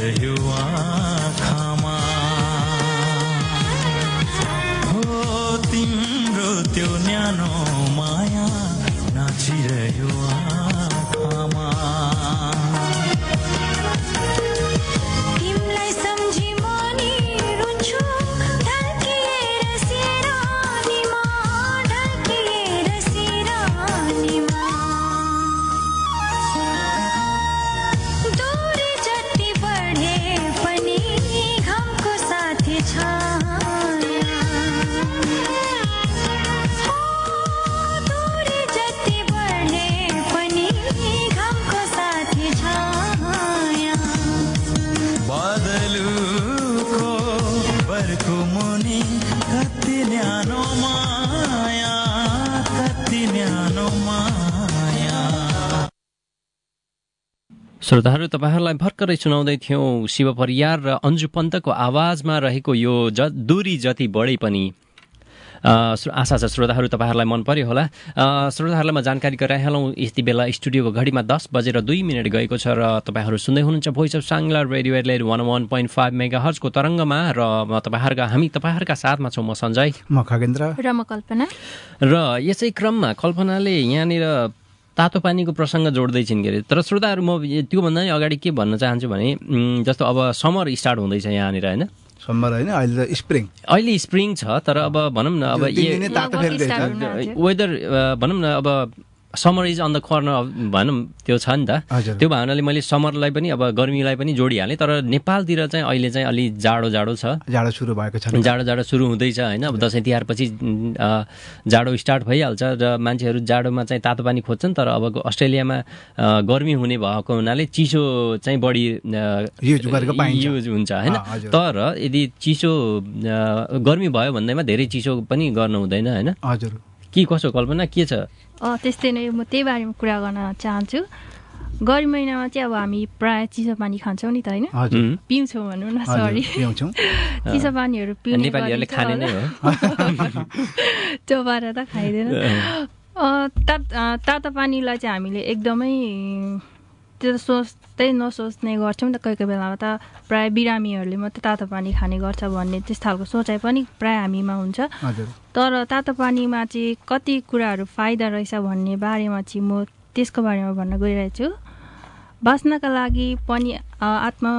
नाचिरह्यो आँखामा हो तिम्रो त्यो न्यानो माया नाचिरह्यो आँखामा तिमीलाई सम्झी मनी रुन्छु ढल्किएर सिरानीमा ढल्किएर सिरानीमा दूरी जति बढे पनि घमको साथी छाया दूरी जति बढे पनि घमको साथी छाया बादलुको बर्को मुनि कति न्यानो माया कति न्यानो माया। श्रोताहरू तपाईँहरूलाई भर्खरै सुनाउँदै थियौँ शिव परियार र अन्जु पन्तको आवाजमा रहेको यो ज दूरी जति बढे पनि। आशा छ श्रोताहरू तपाईँहरूलाई मन पर्यो होला। श्रोताहरूलाई म जानकारी गराइहालौँ यति बेला स्टुडियोको घडीमा दस बजेर दुई मिनट गएको छ र तपाईँहरू सुन्दै हुनुहुन्छ voice of Shangri-La radio Adelaide one one point five mega हर्जको तरङ्गमा र म तपाईँहरूका हामी तपाईँहरूका साथमा छौँ। म सञ्जय, म खगेन्द्र र म कल्पना। र यसै क्रममा कल्पनाले यहाँनिर तातो पानीको प्रसङ्ग जोड्दैछिन् के अरे। तर श्रोताहरू म त्योभन्दा नि अगाडि के भन्न चाहन्छु भने जस्तो अब समर स्टार्ट हुँदैछ यहाँनिर होइन, समर होइन अहिले त स्प्रिङ अहिले स्प्रिङ छ तर अब भनौँ न अब वेदर भनौँ न अब summer is on the corner भनौँ त्यो छ नि त। त्यो भावनाले मैले समरलाई पनि अब गर्मीलाई पनि जोडिहालेँ। तर नेपालतिर चाहिँ अहिले चाहिँ अलि जाडो जाडो छ, जाडो सुरु भएको छ, जाडो जाडो सुरु हुँदैछ होइन। अब दसैँ तिहारपछि जाडो स्टार्ट भइहाल्छ र मान्छेहरू जाडोमा चाहिँ तातो पानी खोज्छन्। तर अब अस्ट्रेलियामा गर्मी हुने भएको हुनाले चिसो चाहिँ बढी युज हुन्छ होइन। तर यदि चिसो गर्मी भयो भन्दैमा धेरै चिसो पनि गर्नु हुँदैन होइन। हजुर के कसो कल्पना के छ? अँ त्यस्तै नै, म त्यही बारेमा कुरा गर्न चाहन्छु। गर्मी महिनामा चाहिँ अब हामी प्रायः चिसो पानी खान्छौँ नि त होइन, पिउँछौँ भनौँ न, सरी चिसो पानीहरू पिउने नेपालीहरूले खाने नै हो त्यो भएर त खाइँदैन। तातो पानीलाई चाहिँ हामीले एकदमै त्यो सोच्दै नसोच्ने गर्छौँ नि त। कोही कोही बेलामा त प्रायः बिरामीहरूले मात्रै तातो पानी खाने गर्छ भन्ने त्यस्तो खालको सोचाइ पनि प्रायः हामीमा हुन्छ। तर तातो पानीमा चाहिँ कति कुराहरू फाइदा रहेछ भन्ने बारेमा चाहिँ म त्यसको बारेमा भन्न गइरहेको छु। बाँच्नका लागि पनि आत्मा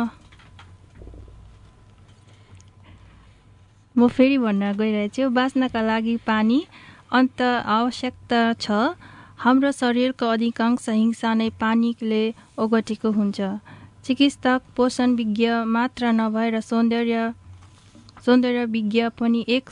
म फेरि भन्न गइरहेको छु बाँच्नका लागि पानी अन्त आवश्यकता छ। हाम्रो शरीरको अधिकांश हिस्सा नै पानीले ओगटेको हुन्छ। चिकित्सक पोषण विज्ञ मात्र नभएर सौन्दर्य सौन्दर्य विज्ञ पनि एक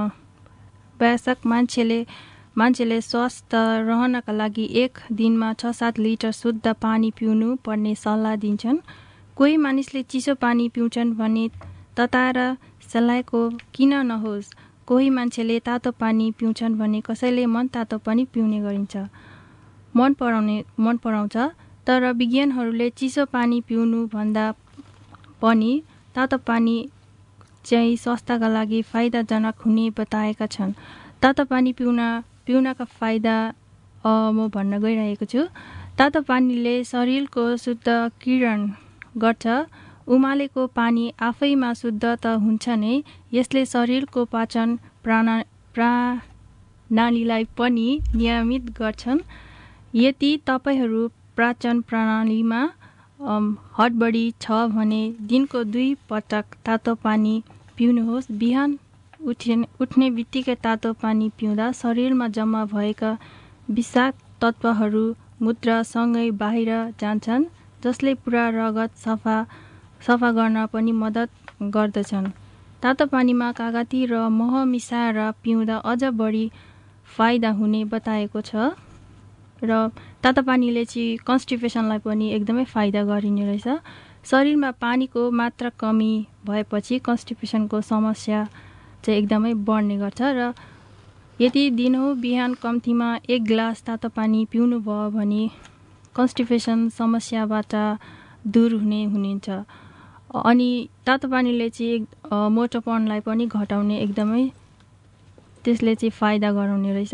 वयस्क मान्छेले मान्छेले स्वस्थ रहनका लागि एक दिनमा छ सात लिटर शुद्ध पानी पिउनु पर्ने सल्लाह दिन्छन्। कोही मानिसले चिसो पानी पिउँछन् भने तताएर सलाएको किन नहोस्। कोही मान्छेले तातो पानी पिउँछन् भने कसैले मन तातो पनि पिउने गरिन्छ मन पराउने मन पराउँछ। तर विज्ञानहरूले चिसो पानी पिउनु भन्दा पनि तातो पानी चाहिँ स्वास्थ्यका लागि फाइदाजनक हुने बताएका छन्। तातो पानी पिउन पिउनका फाइदा म भन्न गइरहेको छु। तातो पानीले शरीरको शुद्ध किरण गर्छ। उमालेको पानी आफैमा शुद्ध त हुन्छ नै, यसले शरीरको पाचन प्राण प्रणालीलाई पनि नियमित गर्छन्। यदि तपाईँहरू पाचन प्रणालीमा हडबडी छ भने दिनको दुई पटक तातो पानी पिउनुहोस्। बिहान उठ्ने उठ्ने बित्तिकै तातो पानी पिउँदा शरीरमा जम्मा भएका विषाक्त तत्त्वहरू मूत्रसँगै बाहिर जान्छन्, जसले पुरा रगत सफा सफा गर्न पनि मद्दत गर्दछन्। तातो पानीमा कागती र मह मिसाएर पिउँदा अझ बढी फाइदा हुने बताएको छ। र तातो पानीले चाहिँ कन्स्टिपेसनलाई पनि एकदमै फाइदा गरिने रहेछ। शरीरमा पानीको मात्रा कमी भएपछि कन्स्टिपेसनको समस्या चाहिँ एकदमै बढ्ने गर्छ। र यदि दिनहुँ बिहान कम्तीमा एक ग्लास तातो पानी पिउनु भयो भने कन्स्टिपेसन समस्याबाट दूर हुने हुनुहुन्छ। अनि तातो पानीले चाहिँ मोटोपनलाई पनि घटाउने एकदमै त्यसले चाहिँ फाइदा गराउने रहेछ।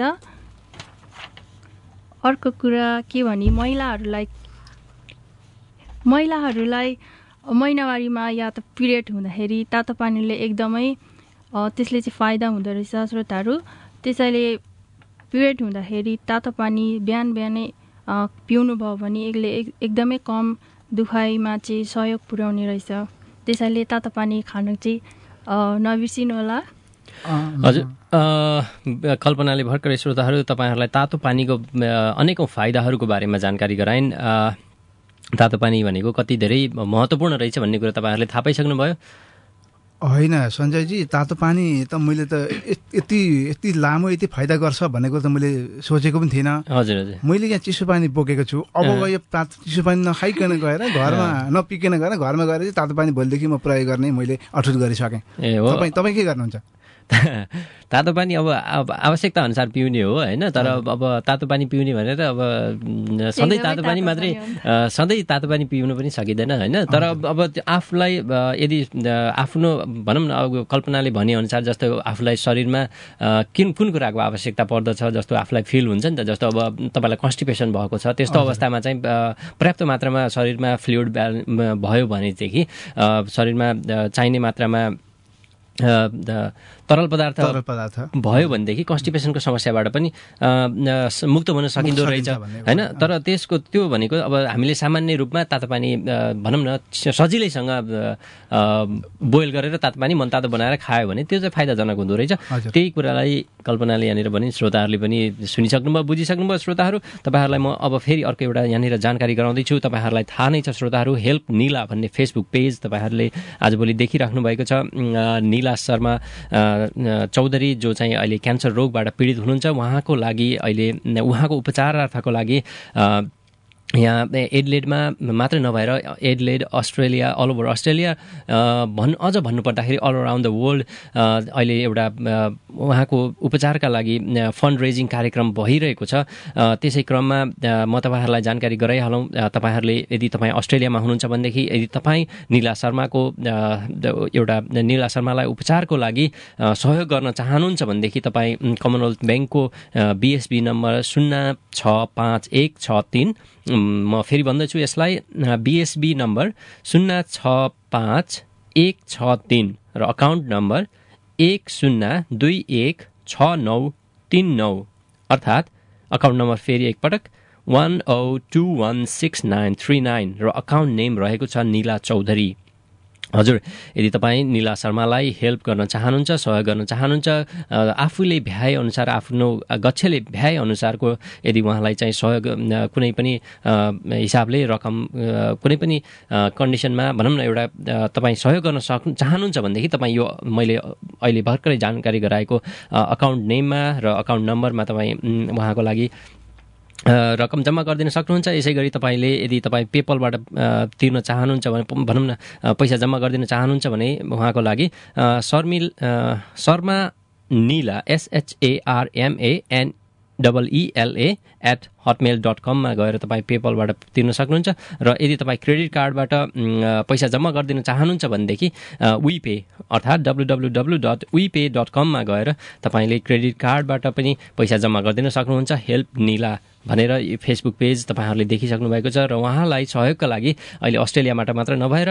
अर्को कुरा के भने महिलाहरूलाई महिलाहरूलाई महिनावारीमा या त पिरियड हुँदाखेरि तातो पानीले एकदमै त्यसले चाहिँ फाइदा हुँदो रहेछ श्रोताहरू। त्यसैले पिरियड हुँदाखेरि तातो पानी बिहान बिहानै पिउनु भयो भने यसले एकदमै कम दुखाइमा चाहिँ सहयोग पुर्याउने रहेछ। त्यसैले तातो पानी खानु चाहिँ नबिर्सिनु होला। हजुर, कल्पनाले भर्खरै श्रोताहरू तपाईँहरूलाई तातो पानीको अनेकौँ फाइदाहरूको बारेमा जानकारी गराइन्। तातो पानी भनेको कति धेरै महत्त्वपूर्ण रहेछ भन्ने कुरा तपाईँहरूले थाहा पाइसक्नुभयो? होइन सञ्जयजी, तातो पानी त मैले त यति यति लामो यति फाइदा गर्छ भनेको त मैले सोचेको पनि थिइनँ। हजुर हजुर, मैले यहाँ चिसो पानी बोकेको छु। अब यो चिसो पानी नखाइकन गएर घरमा नपिकन गएर घरमा गएर चाहिँ तातो पानी भोलिदेखि म प्रयोग गर्ने मैले अठुट गरिसकेँ। ए हो, तपाईँ तपाईँ के गर्नुहुन्छ? तातो पानी अब आवश्यकता अनुसार पिउने हो होइन, तर अब तातो पानी पिउने भनेर अब सधैँ तातो पानी मात्रै सधैँ तातो पानी पिउनु पनि सकिँदैन होइन। तर अब आफूलाई यदि आफ्नो भनौँ न अब कल्पनाले भनेअनुसार जस्तो आफूलाई शरीरमा किन कुन कुराको आवश्यकता पर्दछ, जस्तो आफूलाई फिल हुन्छ नि त, जस्तो अब तपाईँलाई कन्स्टिपेसन भएको छ त्यस्तो अवस्थामा चाहिँ पर्याप्त मात्रामा शरीरमा फ्लुइड भयो भनेदेखि शरीरमा चाहिने मात्रामा तरल पदार्थ भयो भनेदेखि कन्स्टिपेसनको समस्याबाट पनि मुक्त हुन सकिँदो रहेछ होइन। तर त्यसको त्यो भनेको अब हामीले सामान्य रूपमा तातो पानी भनौँ न सजिलैसँग बोइल गरेर तातो पानी मनतातो बनाएर खायो भने त्यो चाहिँ फाइदाजनक हुँदो रहेछ। त्यही कुरालाई कल्पनाले यहाँनिर पनि श्रोताहरूले पनि सुनिसक्नुभयो, बुझिसक्नुभयो। श्रोताहरू तपाईँहरूलाई म अब फेरि अर्को एउटा यहाँनिर जानकारी गराउँदैछु। तपाईँहरूलाई थाहा नै छ श्रोताहरू, हेल्प नीला भन्ने फेसबुक पेज तपाईँहरूले आजभोलि देखिराख्नु भएको छ। नीला शर्मा चौधरी जो चाहिँ अहिले क्यान्सर रोगबाट पीडित हुनुहुन्छ, उहाँको लागि अहिले उहाँको उपचारार्थको लागि यहाँ एडलेडमा मात्र नभएर Adelaide Australia all over Australia भन् अझ भन्नुपर्दाखेरि अल अराउन्ड द वर्ल्ड अहिले एउटा उहाँको उपचारका लागि फन्ड रेजिङ कार्यक्रम भइरहेको छ। त्यसै क्रममा म तपाईँहरूलाई जानकारी गराइहालौँ। तपाईँहरूले यदि तपाईँ अस्ट्रेलियामा हुनुहुन्छ भनेदेखि यदि तपाईँ नीला शर्माको एउटा नीला शर्मालाई उपचारको लागि सहयोग गर्न चाहनुहुन्छ भनेदेखि तपाईँ कमनवेल्थ ब्याङ्कको बिएसबी नम्बर शून्य छ पाँच एक छ तिन, म फेरि भन्दैछु यसलाई, बिएसबी नम्बर शून्य छ पाँच एक छ तिन र अकाउन्ट नम्बर एक शून्य दुई एक छ नौ तिन नौ, अर्थात् अकाउन्ट नम्बर फेरि एकपटक one O two one six nine three nine र अकाउन्ट नेम रहेको छ नीला चौधरी। हजुर, यदि तपाईँ नीला शर्मालाई हेल्प गर्न चाहनुहुन्छ, सहयोग गर्न चाहनुहुन्छ, आफूले भ्याए अनुसार आफ्नो गच्छले भ्याए अनुसारको यदि उहाँलाई चाहिँ सहयोग कुनै पनि हिसाबले रकम कुनै पनि कन्डिसनमा भनौँ न एउटा तपाईँ सहयोग गर्न सक्नु चाहनुहुन्छ भनेदेखि तपाईँ यो मैले अहिले भर्खरै जानकारी गराएको अकाउन्ट नेममा र अकाउन्ट नम्बरमा तपाईँ उहाँको लागि रकम जम्मा गरिदिन सक्नुहुन्छ। यसै गरी तपाईँले यदि तपाईँ पेपलबाट तिर्न चाहनुहुन्छ भने भनौँ न पैसा जम्मा गरिदिन चाहनुहुन्छ भने उहाँको लागि शर्मिल शर्मा नीला एसएचएआरएमएएन डबल इएलए एट हटमेल डट कममा गएर तपाईँ पेपलबाट तिर्न सक्नुहुन्छ। र यदि तपाईँ क्रेडिट कार्डबाट पैसा जम्मा गरिदिन चाहनुहुन्छ भनेदेखि विपे अर्थात् डब्लु डब्लु डब्लु डट विपे डट कममा गएर तपाईँले क्रेडिट कार्डबाट पनि पैसा जम्मा गरिदिन सक्नुहुन्छ। हेल्प नीला भनेर फेसबुक पेज तपाईँहरूले देखिसक्नु भएको छ र उहाँलाई सहयोगका लागि अहिले अस्ट्रेलियाबाट मात्र नभएर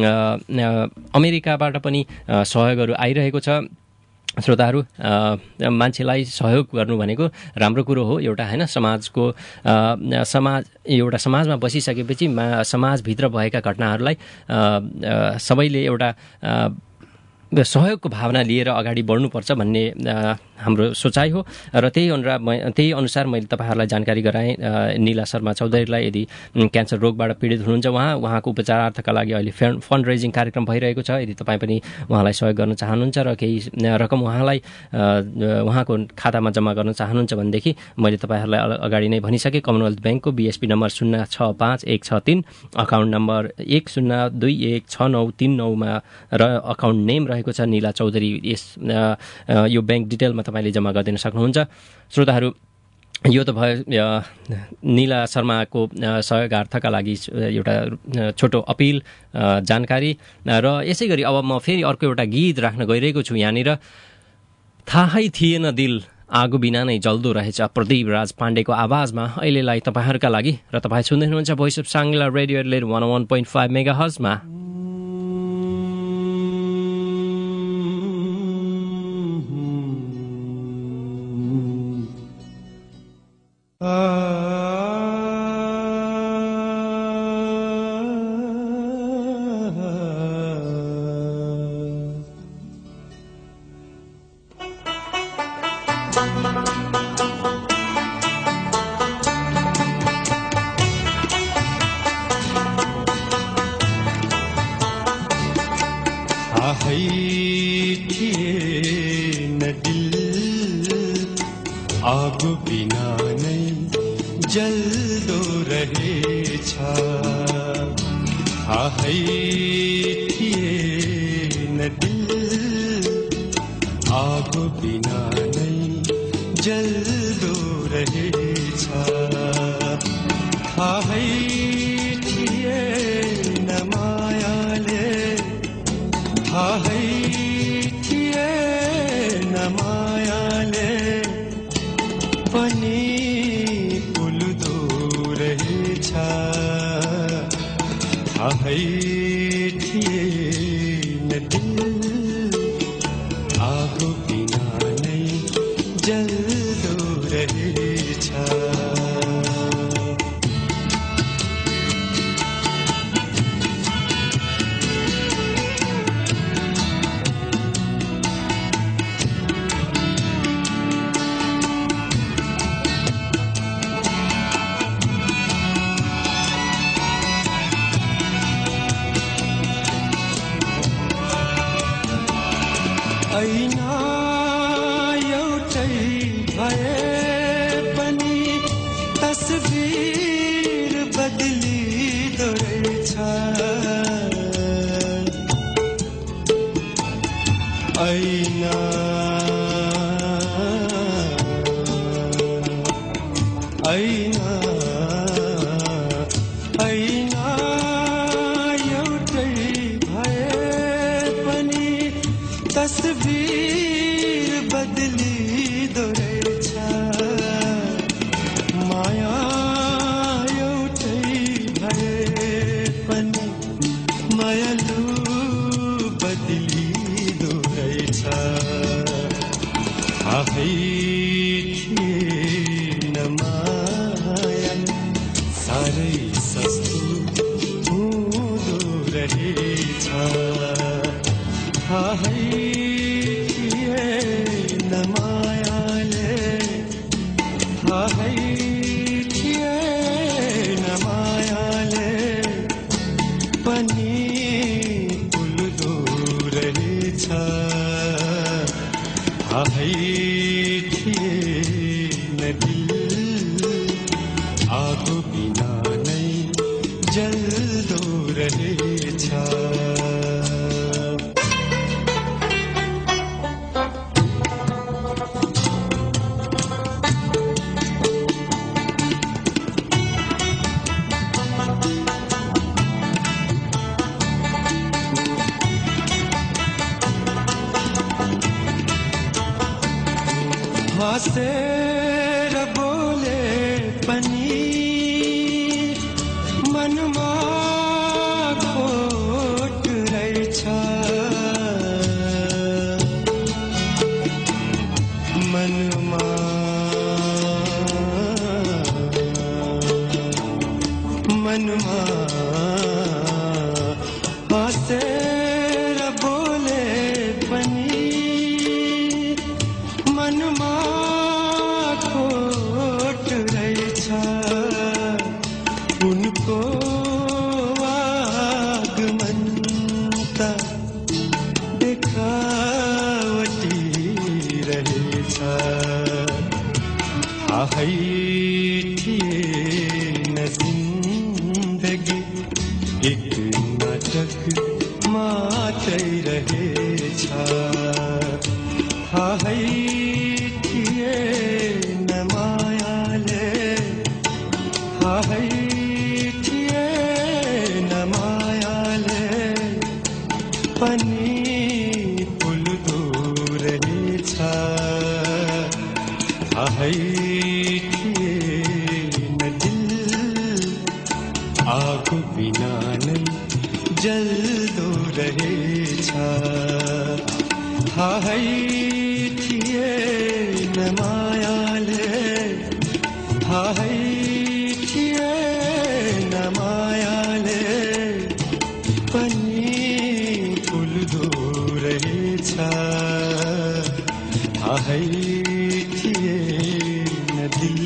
अमेरिकाबाट पनि सहयोगहरू आइरहेको छ। श्रोताहरू, मान्छेलाई सहयोग गर्नु भनेको राम्रो कुरो हो एउटा होइन। समाजको समाज एउटा समाजमा बसिसकेपछि मा समाजभित्र भएका घटनाहरूलाई सबैले एउटा सहयोगको भावना लिएर अगाडि बढ्नुपर्छ भन्ने हाम्रो सोचाइ हो र त्यही अनुसार त्यही अनुसार मैले तपाईँहरूलाई जानकारी गराएँ। नीला शर्मा चौधरीलाई यदि क्यान्सर रोगबाट पीडित हुनुहुन्छ उहाँ उहाँको उपचारार्थका लागि अहिले फन्ड रेजिङ कार्यक्रम भइरहेको छ। यदि तपाईँ पनि उहाँलाई सहयोग गर्न चाहनुहुन्छ र केही रकम उहाँलाई उहाँको खातामा जम्मा गर्न चाहनुहुन्छ भनेदेखि मैले तपाईँहरूलाई अगाडि नै भनिसकेँ। कमनवेल्थ ब्याङ्कको बिएसपी नम्बर शून्य छ पाँच एक छ तिन, अकाउन्ट नम्बर एक शून्य दुई एक छ नौ तिन नौमा र अकाउन्ट नेम रहेको छ नीला चौधरी। यस यो ब्याङ्क डिटेलमा तपाईँले जम्मा गरिदिन सक्नुहुन्छ। श्रोताहरू, यो त भयो नीला शर्माको सहयोगार्थका लागि एउटा छोटो अपिल जानकारी। र यसै गरी अब म फेरि अर्को एउटा गीत राख्न गइरहेको छु यहाँनिर। थाहै थिएन दिल आगो बिना नै जल्दो रहेछ, प्रदीप राज पाण्डेको आवाजमा अहिलेलाई तपाईँहरूका लागि। र तपाईँ सुन्दै हुनुहुन्छ voice of Shangri-La radio Adelaide one one point five mega हर्जमा। थाहै थिएन दिल आगो बिना नै जल्दो रहेछ थाहै थिएन दिल आगो बिना नै जल्दो रहेछ थाहै थिएन मायाले थाहै थिएन मायाले पनि उल्दो रहेछ थाहै थिएन दिल आगो बिना नै जल्दो रहेछ ऐना एउटै भए पनि तस्बिर बदलिँदो रहेछ ऐना ऐना ऐना एउटै भए पनि तस्बिर बदलिँदो रहेछ माया एउटै भए पनि मायालु बदलिँदो रहेछ थाहै थिएन माया साह्रै सस्तो हुँदो रहेछ थाहै थिएन मायाले थाहै थिएन मायाले पनि उल्दो रहेछ थाहै थिएन दिल आगो बिना नै जल्दो रहेछ हाँसेर बोले पनि मनमा खोट रहेछ मनमा मनमा हाँसेर बोले पनि मनमा खोट रहेछ उनको आगमन त देखावटी रहेछ थाहै थिएन जिन्दगी एक नाटक मात्रै रहेछ थाहै थिएन मायाले थाहै थिएन मायाले पनि उल्दो रहेछ थाहै थिएन दिल आगो बिना नै जल्दो रहेछ थाहै थिएन मायाले थाहै थिएन मायाले पनि उल्दो रहेछ थाहै थिएन दिल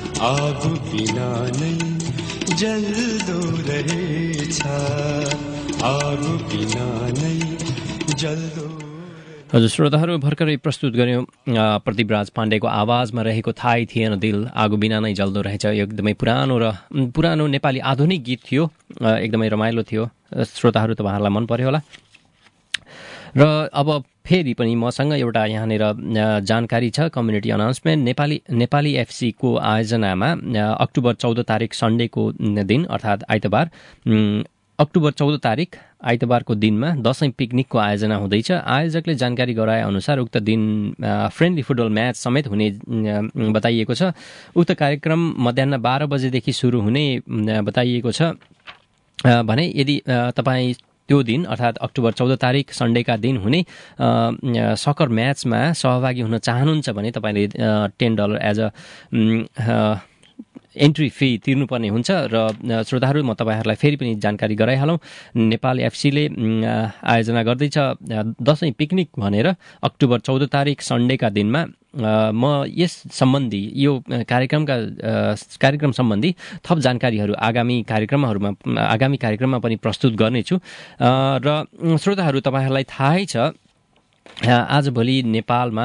आगो बिना नै जल्दो रहेछ आगो बिना नै जल्दो। हजुर श्रोताहरू, भर्खरै प्रस्तुत गऱ्यौँ प्रतिभराज पाण्डेको आवाजमा रहेको थाहै थिएन दिल आगो बिना नै जल्दो रहेछ। यो एकदमै पुरानो र पुरानो नेपाली आधुनिक गीत थियो, एकदमै रमाइलो थियो। श्रोताहरू, तपाईँहरूलाई मन पर्यो होला। र अब फेरि पनि मसँग एउटा यहाँनिर जानकारी छ, कम्युनिटी अनाउन्समेन्ट। नेपाली नेपाली एफसीको आयोजनामा अक्टोबर चौध तारिक सन्डेको दिन अर्थात् आइतबार अक्टोबर चौध तारिक आइतबारको दिनमा दसैँ पिकनिकको आयोजना हुँदैछ। आयोजकले जानकारी गराए अनुसार उक्त दिन फ्रेन्डली फुटबल म्याच समेत हुने बताइएको छ। उक्त कार्यक्रम मध्याह बाह्र बजेदेखि सुरु हुने बताइएको छ भने यदि तपाईँ त्यो दिन अर्थात् अक्टोबर चौध तारिक सन्डेका दिन हुने सकर म्याचमा सहभागी हुन चाहनुहुन्छ भने तपाईँले ten dollar as a entry fee तिर्नुपर्ने हुन्छ। र श्रोताहरू, म तपाईँहरूलाई फेरि पनि जानकारी गराइहालौँ। नेपाल एफसीले आयोजना गर्दैछ दसैँ पिकनिक भनेर अक्टोबर चौध तारिक सन्डेका दिनमा। म यस सम्बन्धी यो कार्यक्रमका कार्यक्रम सम्बन्धी थप जानकारीहरू आगामी कार्यक्रमहरूमा आगामी कार्यक्रममा पनि प्रस्तुत गर्नेछु। र श्रोताहरू, तपाईँहरूलाई थाहै छ आजभोलि नेपालमा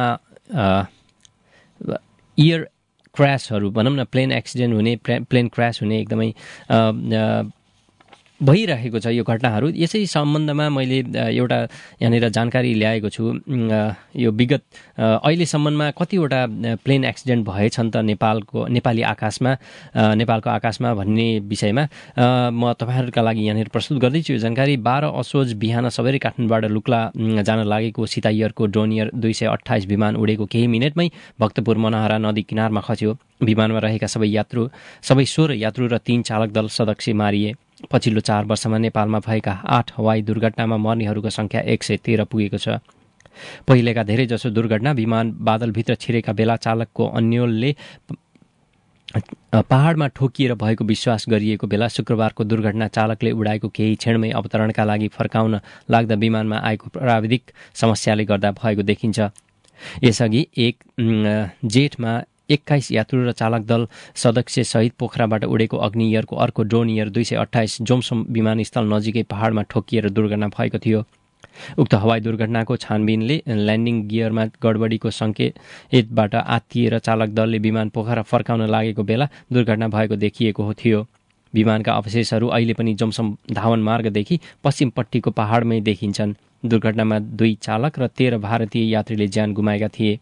एयर क्रासहरू भनौँ न, प्लेन एक्सिडेन्ट हुने, प्लेन क्रास हुने एकदमै भइरहेको छ यो घटनाहरू। यसै सम्बन्धमा मैले एउटा यहाँनिर जानकारी ल्याएको छु। यो विगत अहिलेसम्ममा कतिवटा प्लेन एक्सिडेन्ट भएछन् त नेपालको नेपाली आकाशमा नेपालको आकाशमा भन्ने विषयमा म तपाईँहरूका लागि यहाँनिर प्रस्तुत गर्दैछु यो जानकारी। बाह्र असोज बिहान सबैले काठमाडौँबाट लुक्ला जान लागेको सीता एयरको ड्रोनियर दुई सय अठाइस विमान उडेको केही मिनटमै भक्तपुर मनहरा नदी किनारमा खस्यो। विमानमा रहेका सबै यात्रु सबै सोह्र यात्रु र तीन चालक दल सदस्य मारिए। पछिल्लो चार वर्षमा नेपालमा भएका आठ हवाई दुर्घटनामा मर्नेहरूको सङ्ख्या एक सय तेह्र पुगेको छ। पहिलेका धेरैजसो दुर्घटना विमान बादलभित्र छिरेका बेला चालकको अन्योलले पहाडमा ठोकिएर भएको विश्वास गरिएको बेला शुक्रबारको दुर्घटना चालकले उडाएको केही क्षणमै अवतरणका लागि फर्काउन लाग्दा विमानमा आएको प्राविधिक समस्याले गर्दा भएको देखिन्छ। यसअघि एक जेठमा एक्काइस यात्रु र चालक दल सदस्य सहित पोखराबाट उडेको अग्नि एयरको अर्को ड्रोन एयर दुई सय अठाइस जोमसोम विमानस्थल नजिकै पहाडमा ठोकिएर दुर्घटना भएको थियो। उक्त हवाई दुर्घटनाको छानबिनले ल्यान्डिङ गियरमा गडबडीको सङ्केतबाट आत्तिएर चालक दलले विमान पोखरा फर्काउन लागेको बेला दुर्घटना भएको देखिएको थियो। विमानका अवशेषहरू अहिले पनि जोमसोम धावन मार्गदेखि पश्चिमपट्टिको पहाडमै देखिन्छन्। दुर्घटनामा दुई चालक र तेह्र भारतीय यात्रीले ज्यान गुमाएका थिए।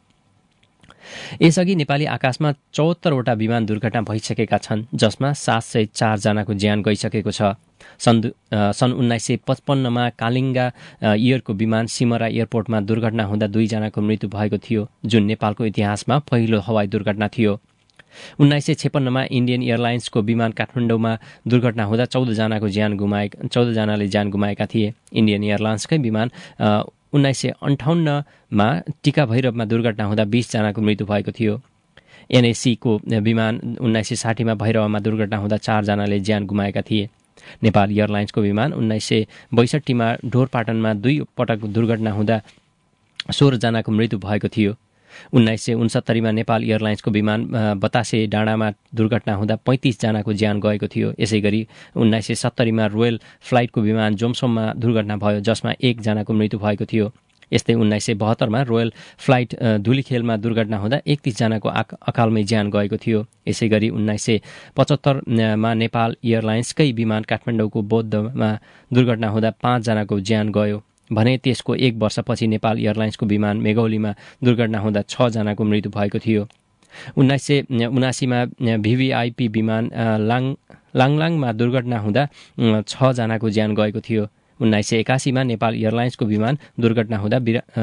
यसअघि नेपाली आकाशमा चौहत्तरवटा विमान दुर्घटना भइसकेका छन्, जसमा सात सय चारजनाको ज्यान गइसकेको छ। सन् सन् उन्नाइस सय पचपन्नमा कालिङ्गा एयरको विमान सिमरा एयरपोर्टमा दुर्घटना हुँदा दुईजनाको मृत्यु भएको थियो, जुन नेपालको इतिहासमा पहिलो हवाई दुर्घटना थियो। उन्नाइस सय छेपन्नमा इन्डियन एयरलाइन्सको विमान काठमाडौँमा दुर्घटना हुँदा चौधजनाको ज्यान गुमाए चौधजनाले ज्यान गुमाएका थिए। इन्डियन एयरलाइन्सकै विमान उन्नाइस सय अन्ठाउन्नमा टिका भैरवमा दुर्घटना हुँदा बीसजनाको मृत्यु भएको थियो। एनएसीको विमान उन्नाइस सय साठीमा भैरवमा दुर्घटना हुँदा चारजनाले ज्यान गुमाएका थिए। नेपाल एयरलाइन्सको विमान उन्नाइस सय बैसठीमा ढोरपाटनमा दुई पटक दुर्घटना हुँदा सोह्रजनाको मृत्यु भएको थियो। उन्नाइस सय उनसत्तरीमा नेपाल एयरलाइन्सको विमान बतासे डाँडामा दुर्घटना हुँदा पैँतिसजनाको ज्यान गएको थियो। यसै गरी उन्नाइस सय सत्तरीमा रोयल फ्लाइटको विमान जोमसोममा दुर्घटना भयो, जसमा एकजनाको मृत्यु भएको थियो। यस्तै उन्नाइस सय बहत्तरमा रोयल फ्लाइट धुलीखेलमा दुर्घटना हुँदा एकतिसजनाको अकालमै ज्यान गएको थियो। यसै गरी उन्नाइस सय पचहत्तरमा नेपाल एयरलाइन्सकै विमान काठमाडौँको बौद्धमा दुर्घटना हुँदा पाँचजनाको ज्यान गयो भने त्यसको एक वर्षपछि नेपाल एयरलाइन्सको विमान मेघौलीमा दुर्घटना हुँदा छजनाको मृत्यु भएको थियो। उन्नाइस सय उनासीमा भिभिआइपी विमान लाङ लाङलाङमा दुर्घटना हुँदा छजनाको ज्यान गएको थियो। उन्नाइस सय एकासीमा नेपाल एयरलाइन्सको विमान दुर्घटना हुँदा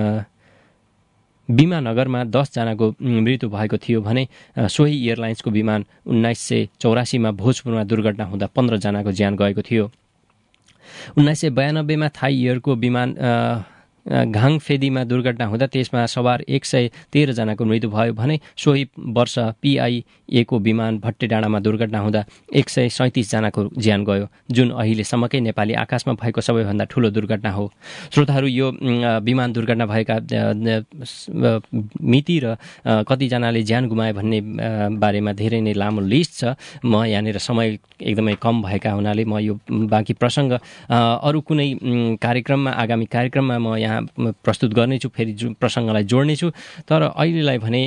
बिमानगरमा दसजनाको मृत्यु भएको थियो भने सोही एयरलाइन्सको विमान उन्नाइस सय चौरासीमा भोजपुरमा दुर्घटना हुँदा पन्ध्रजनाको ज्यान गएको थियो। उन्नाइस सय बयानब्बेमा थाई एयरको विमान घाङफेदीमा दुर्घटना हुँदा त्यसमा सवार एक सय तेह्रजनाको मृत्यु भयो भने सोही वर्ष पीआईएको विमान भट्टेडाँडामा दुर्घटना हुँदा एक सय सैँतिसजनाको ज्यान गयो, जुन अहिलेसम्मकै नेपाली आकाशमा भएको सबैभन्दा ठूलो दुर्घटना हो। श्रोताहरू, यो विमान दुर्घटना भएका मिति र कतिजनाले ज्यान गुमाए भन्ने बारेमा धेरै नै लामो लिस्ट छ। म यहाँनिर समय एकदमै कम भएका हुनाले म यो बाँकी प्रसङ्ग अरू कुनै कार्यक्रममा आगामी कार्यक्रममा म यहाँ प्रस्तुत गर्नेछु, फेरि प्रसङ्गलाई जोड्नेछु। तर अहिलेलाई भने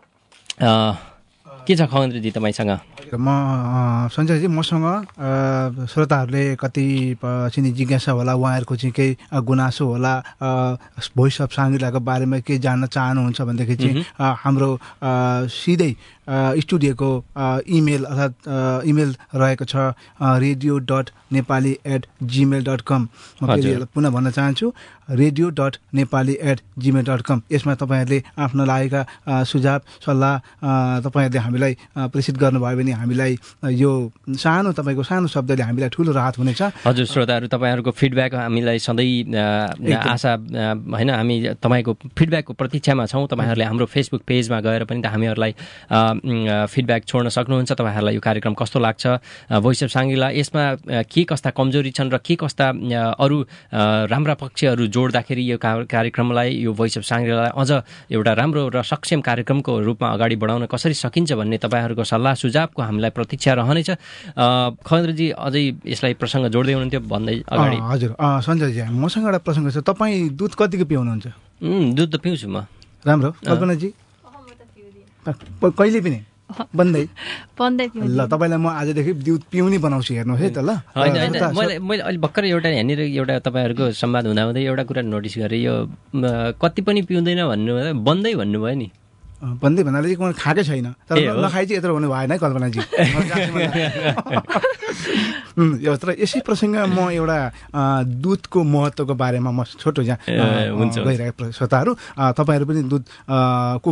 के छ खगेन्द्रजी तपाईँसँग? म सञ्जयजी, मसँग श्रोताहरूले कति चाहिँ जिज्ञासा होला, उहाँहरूको चाहिँ केही गुनासो होला, भोइस अफ साङ्ग्रिलाको बारेमा के जान्न चाहनुहुन्छ भनेदेखि चाहिँ हाम्रो सिधै स्टुडियोको इमेल अर्थात् इमेल रहेको छ radio dot Nepali at Gmail dot com. म फेरि पुनः भन्न चाहन्छु radio dot Nepali at Gmail dot com. यसमा तपाईँहरूले आफ्नो लागेका सुझाव सल्लाह तपाईँहरूले हामीलाई प्रेषित गर्नुभयो भने हामीलाई यो सानो तपाईँको सानो शब्दले हामीलाई ठुलो राहत हुनेछ। हजुर श्रोताहरू, तपाईँहरूको फिडब्याक हामीलाई सधैँ आशा होइन, हामी तपाईँको फिडब्याकको प्रतीक्षामा छौँ। तपाईँहरूले हाम्रो फेसबुक पेजमा गएर पनि त हामीहरूलाई फिडब्याक छोड्न सक्नुहुन्छ। तपाईँहरूलाई यो कार्यक्रम कस्तो लाग्छ, भोइस अफ साङ्ग्रिला, यसमा के कस्ता कमजोरी छन् र के कस्ता अरू राम्रा पक्षहरू जोड्दाखेरि यो कार्यक्रमलाई, यो भोइस अफ साङ्ग्रिलालाई अझ एउटा राम्रो र सक्षम कार्यक्रमको रूपमा अगाडि बढाउन कसरी सकिन्छ भन्ने तपाईँहरूको सल्लाह सुझावको हामीलाई प्रतीक्षा रहनेछ। खगेन्द्रजी अझै यसलाई प्रसङ्ग जोड्दै हुनुहुन्थ्यो भन्दै अगाडि। हजुर सञ्जयजी, मसँग एउटा प्रसङ्ग छ। तपाईँ दुध कतिको पिउनुहुन्छ? दुध त पिउँछु म। राम्रो। कल्पनाजी? कहिले पनि बन्दै बन्दै पिउँ ल। तपाईँलाई म आजदेखि दुध पिउने बनाउँछु, हेर्नुहोस् है त ल। होइन होइन, मैले मैले अहिले भर्खर एउटा यहाँनिर एउटा तपाईँहरूको संवाद हुँदाहुँदै एउटा कुरा नोटिस गरेँ, यो कति पनि पिउँदैन भन्नु बन्दै भन्नुभयो नि। बन्दै भन्नाले चाहिँ खाएकै छैन, तर नखाइ चाहिँ यत्रो हुनु भएन है कल्पनाजी। तर यसै प्रसङ्ग म एउटा दुधको महत्त्वको बारेमा म छोटो यहाँ गइरहेको श्रोताहरू, तपाईँहरू पनि दुध को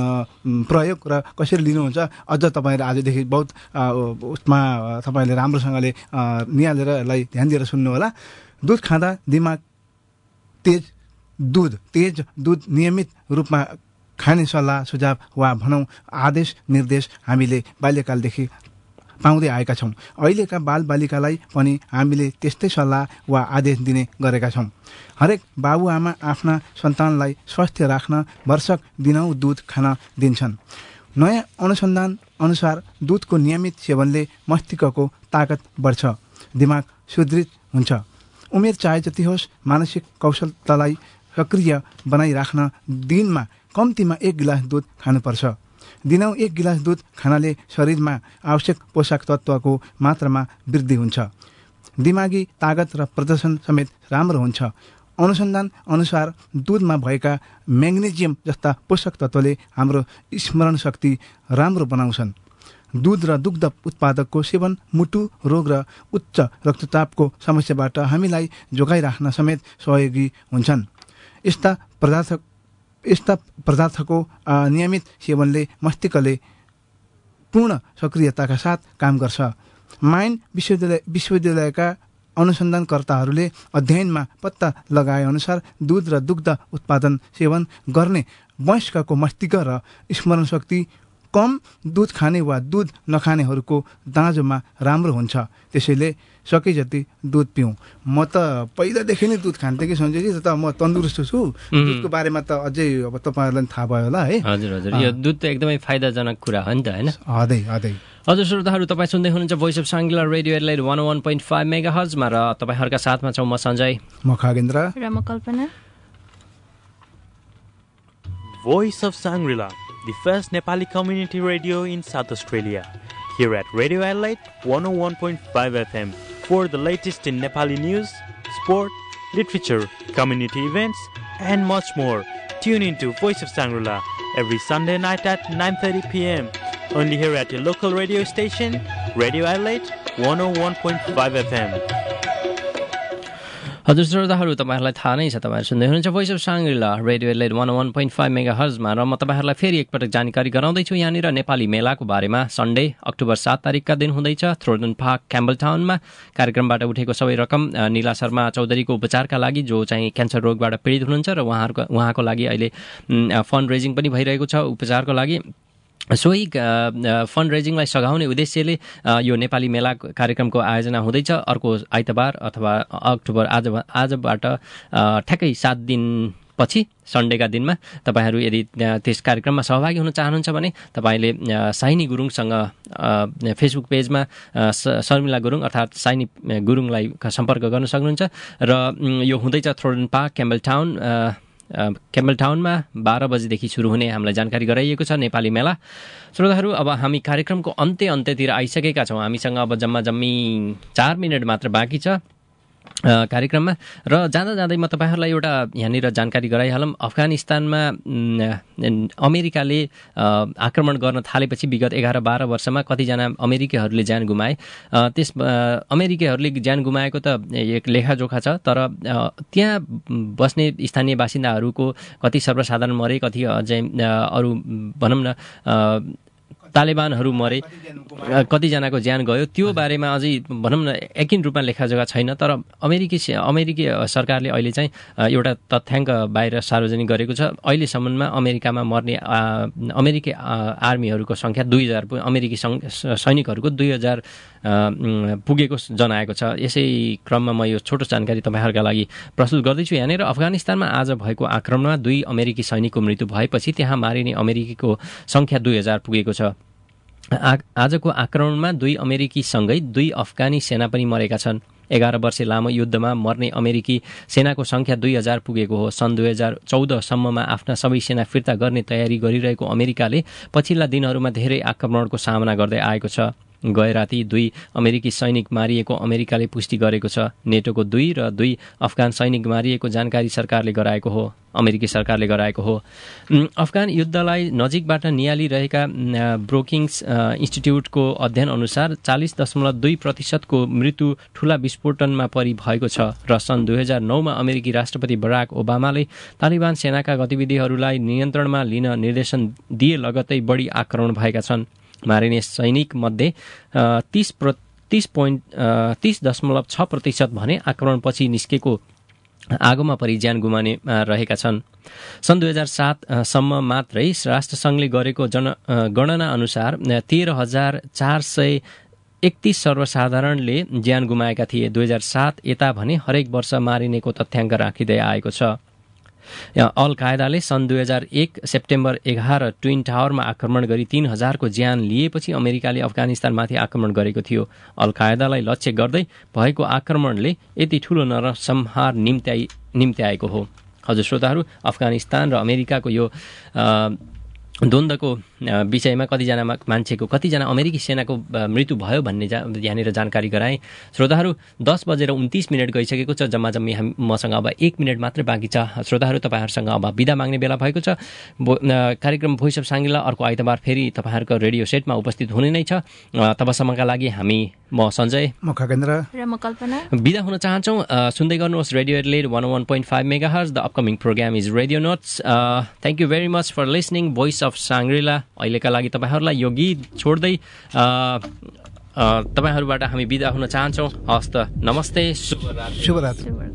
प्रयोग र कसरी लिनुहुन्छ अझ तपाईँहरू आजदेखि बहुत उसमा तपाईँहरूले राम्रोसँगले निहालेर यसलाई ध्यान दिएर सुन्नु होला। दुध खाँदा दिमाग तेज दुध तेज दुध नियमित रूपमा खाने सल्लाह सुझाव वा भनौँ आदेश निर्देश हामीले बाल्यकालदेखि पाउँदै आएका छौँ। अहिलेका बालबालिकालाई पनि हामीले त्यस्तै सल्लाह वा आदेश दिने गरेका छौँ। हरेक बाबुआमा आफ्ना सन्तानलाई स्वस्थ राख्न वर्षक दिनौँ दुध खान दिन्छन्। नयाँ अनुसन्धान अनुसार दुधको नियमित सेवनले मस्तिष्कको ताकत बढ्छ, दिमाग सुदृढ हुन्छ। उमेर चाहे जति होस्, मानसिक कौशलतालाई सक्रिय बनाइराख्न दिनमा कम्तीमा एक गिलास दुध खानुपर्छ। दिनौँ एक गिलास दुध खानाले शरीरमा आवश्यक पोषक तत्त्वको मात्रामा वृद्धि हुन्छ, दिमागी ताकत र प्रदर्शन समेत राम्रो हुन्छ। अनुसन्धान अनुसार दुधमा भएका म्याग्नेजियम जस्ता पोषक तत्त्वले हाम्रो स्मरण शक्ति राम्रो बनाउँछन्। दुध र दुग्ध उत्पादकको सेवन मुटु रोग र उच्च रक्तचापको समस्याबाट हामीलाई जोगाइराख्न समेत सहयोगी हुन्छन्। यस्ता पदार्थ यस्ता पदार्थको नियमित सेवनले मस्तिष्कले पूर्ण सक्रियताका साथ काम गर्छ। माइन विश्वविद्यालय विश्वविद्यालयका अनुसन्धानकर्ताहरूले अध्ययनमा पत्ता लगाए अनुसार दुध र दुग्ध उत्पादन सेवन गर्ने वयस्कको मस्तिष्क र स्मरण शक्ति कम दुध खाने वा दुध नखानेहरूको दाँजोमा राम्रो हुन्छ। त्यसैले सके जति दुध पिउँ। म त पहिलादेखि नै दुध खान्थेँ कि सञ्जयजी, त म तन्दुरुस्त छु। दुधको बारेमा त अझै अब तपाईँहरूलाई थाहा भयो होला है। हजुर हजुर, यो दुध त एकदमै फाइदाजनक कुरा हो नि त, होइन? हदै हदै। हजुर श्रोताहरू, तपाईँ सुन्दै हुनुहुन्छ voice of Shangri-La radio Adelaide one one point five mega हर्जमा र तपाईँहरूका साथमा छौँ म सञ्जय, म खगेन्द्र र म कल्पना। Voice of Sangrila, the first Nepali community radio in South Australia. Here at Radio Adelaide one oh one point five F M for the latest in Nepali news, sport, literature, community events and much more. Tune into Voice of Sangrila every Sunday night at nine thirty p m only here at your local radio station, Radio Adelaide one oh one point five F M. हजुर श्रोताहरू, तपाईँहरूलाई थाहा नै छ, तपाईँहरू सुन्दै हुनुहुन्छ voice of Shangri-La radio Adelaide one one point five mega हर्जमा, र म तपाईँहरूलाई फेरि एकपटक जानकारी गराउँदैछु। यहाँनिर नेपाली मेलाको बारेमा सन्डे अक्टोबर सात तारिकका दिन हुँदैछ थ्रोडन पार्क क्याम्बल टाउनमा। कार्यक्रमबाट उठेको सबै रकम निला शर्मा चौधरीको उपचारका लागि, जो चाहिँ क्यान्सर रोगबाट पीडित हुनुहुन्छ, र उहाँहरूको उहाँको लागि अहिले फन्ड रेजिङ पनि भइरहेको छ उपचारको लागि। सोही फन्ड रेजिङलाई सघाउने उद्देश्यले यो नेपाली मेला कार्यक्रमको आयोजना हुँदैछ। अर्को आइतबार अथवा अक्टोबर आज आजबाट ठ्याक्कै सात दिनपछि सन्डेका दिनमा तपाईँहरू यदि त्यस कार्यक्रममा सहभागी हुन चाहनुहुन्छ भने तपाईँले साइनी गुरुङसँग फेसबुक पेजमा शर्मिला गुरुङ अर्थात् साइनी गुरुङलाई सम्पर्क गर्न सक्नुहुन्छ। र यो हुँदैछ थ्रोडन पार्क क्याम्बल टाउन क्याम्बल टाउनमा बाह्र बजीदेखि सुरु हुने हामीलाई जानकारी गराइएको छ नेपाली मेला। श्रोताहरू, अब हामी कार्यक्रमको अन्त्य अन्त्यतिर आइसकेका छौँ। हामीसँग अब जम्मा जम्मी चार मिनट मात्र बाँकी छ कार्यक्रममा। र जाँदा जाँदै म तपाईँहरूलाई एउटा यहाँनिर जानकारी गराइहालौँ। अफगानिस्तानमा अमेरिकाले आक्रमण गर्न थालेपछि विगत एघार बाह्र वर्षमा कतिजना अमेरिकीहरूले ज्यान गुमाए। त्यस अमेरिकीहरूले ज्यान गुमाएको त एक लेखाजोखा छ, तर त्यहाँ बस्ने स्थानीय बासिन्दाहरूको कति सर्वसाधारण मरे, कति अझै अरू भनौँ न तालिबानहरू मरे, कतिजनाको ज्यान गयो, त्यो बारेमा अझै भनौँ न यकिन रूपमा लेखाजोखा छैन। तर अमेरिकी अमेरिकी सरकारले अहिले चाहिँ एउटा तथ्याङ्क बाहिर सार्वजनिक गरेको छ। अहिलेसम्ममा अमेरिकामा मर्ने अमेरिकी आर्मीहरूको सङ्ख्या दुई हजार अमेरिकी सैनिकहरूको दुई हजार पुगेको जनाएको छ। यसै क्रममा म यो छोटो जानकारी तपाईँहरूका लागि प्रस्तुत गर्दैछु। यहाँनिर अफगानिस्तानमा आज भएको आक्रमणमा दुई अमेरिकी सैनिकको मृत्यु भएपछि त्यहाँ मारिने अमेरिकीको सङ्ख्या दुई हजार पुगेको छ। आजको आक्रमणमा दुई अमेरिकीसँगै दुई अफगानी सेना पनि मरेका छन्। एघार वर्ष लामो युद्धमा मर्ने अमेरिकी सेनाको सङ्ख्या दुई हजार पुगेको हो। सन् दुई हजार चौधसम्ममा आफ्ना सबै सेना फिर्ता गर्ने तयारी गरिरहेको अमेरिकाले पछिल्ला दिनहरूमा धेरै आक्रमणको सामना गर्दै आएको छ। गए राति दुई अमेरिकी सैनिक मारिएको अमेरिकाले पुष्टि गरेको छ। नेटोको दुई र दुई अफगान सैनिक मारिएको जानकारी सरकारले गराएको हो, अमेरिकी सरकारले गराएको हो। अफगान युद्धलाई नजिकबाट नियालिरहेका ब्रोकिङ्स इन्स्टिट्युटको अध्ययन अनुसार चालिस दशमलव दुई प्रतिशतको मृत्यु ठुला विस्फोटनमा परि भएको छ। र सन् दुई हजार नौमा अमेरिकी राष्ट्रपति बराक ओबामाले तालिबान सेनाका गतिविधिहरूलाई नियन्त्रणमा लिन निर्देशन दिए लगत्तै बढी आक्रमण भएका छन्। मारिने सैनिक मध्ये तीस प्र तीस पोइन्ट तीस दशमलव छ प्रतिशत भने आक्रमणपछि निस्केको आगोमा परि ज्यान गुमाउने रहेका छन्। सन् दुई हजार सातसम्म मात्रै राष्ट्रसङ्घले गरेको जन गणना अनुसार तेह्र हजार चार सय एकतिस सर्वसाधारणले ज्यान गुमाएका थिए। दुई हजार सात यता भने हरेक वर्ष मारिनेको तथ्याङ्क राखिँदै आएको छ। अल कायदाले सन् दुई हजार एक सेप्टेम्बर एघार ट्विन टावरमा आक्रमण गरी तीन हजारको ज्यान लिएपछि अमेरिकाले अफगानिस्तानमाथि आक्रमण गरेको थियो। अल कायदालाई लक्ष्य गर्दै भएको आक्रमणले यति ठूलो नरसंहार निम्त्याइ निम्त्याएको हो। हजुर श्रोताहरू, अफगानिस्तान र अमेरिकाको यो द्वन्द्वको विषयमा कतिजना मान्छेको कतिजना अमेरिकी सेनाको मृत्यु भयो भन्ने जा यहाँनिर जानकारी गराएँ। श्रोताहरू, दस बजेर उन्तिस मिनट गइसकेको छ। जम्मा जम्मी हामी मसँग अब एक मिनट मात्रै बाँकी छ। श्रोताहरू, तपाईँहरूसँग अब बिदा माग्ने बेला भएको छ। कार्यक्रम भोइस अफ साङ्ग्रिला अर्को आइतबार फेरि तपाईँहरूको रेडियो सेटमा उपस्थित हुने नै छ। तबसम्मका लागि हामी म सञ्जय, म खगेन्द्र र म कल्पना बिदा हुन चाहन्छौँ। सुन्दै गर्नुहोस् radio Adelaide one one point five mega hertz. The upcoming program is radio notes. Thank you very much for listening voice of Shangri-La. अहिलेका लागि तपाईँहरूलाई यो गीत छोड्दै तपाईँहरूबाट हामी बिदा हुन चाहन्छौँ। हस्त, नमस्ते, शुभरात्रि। शुभरात्रि।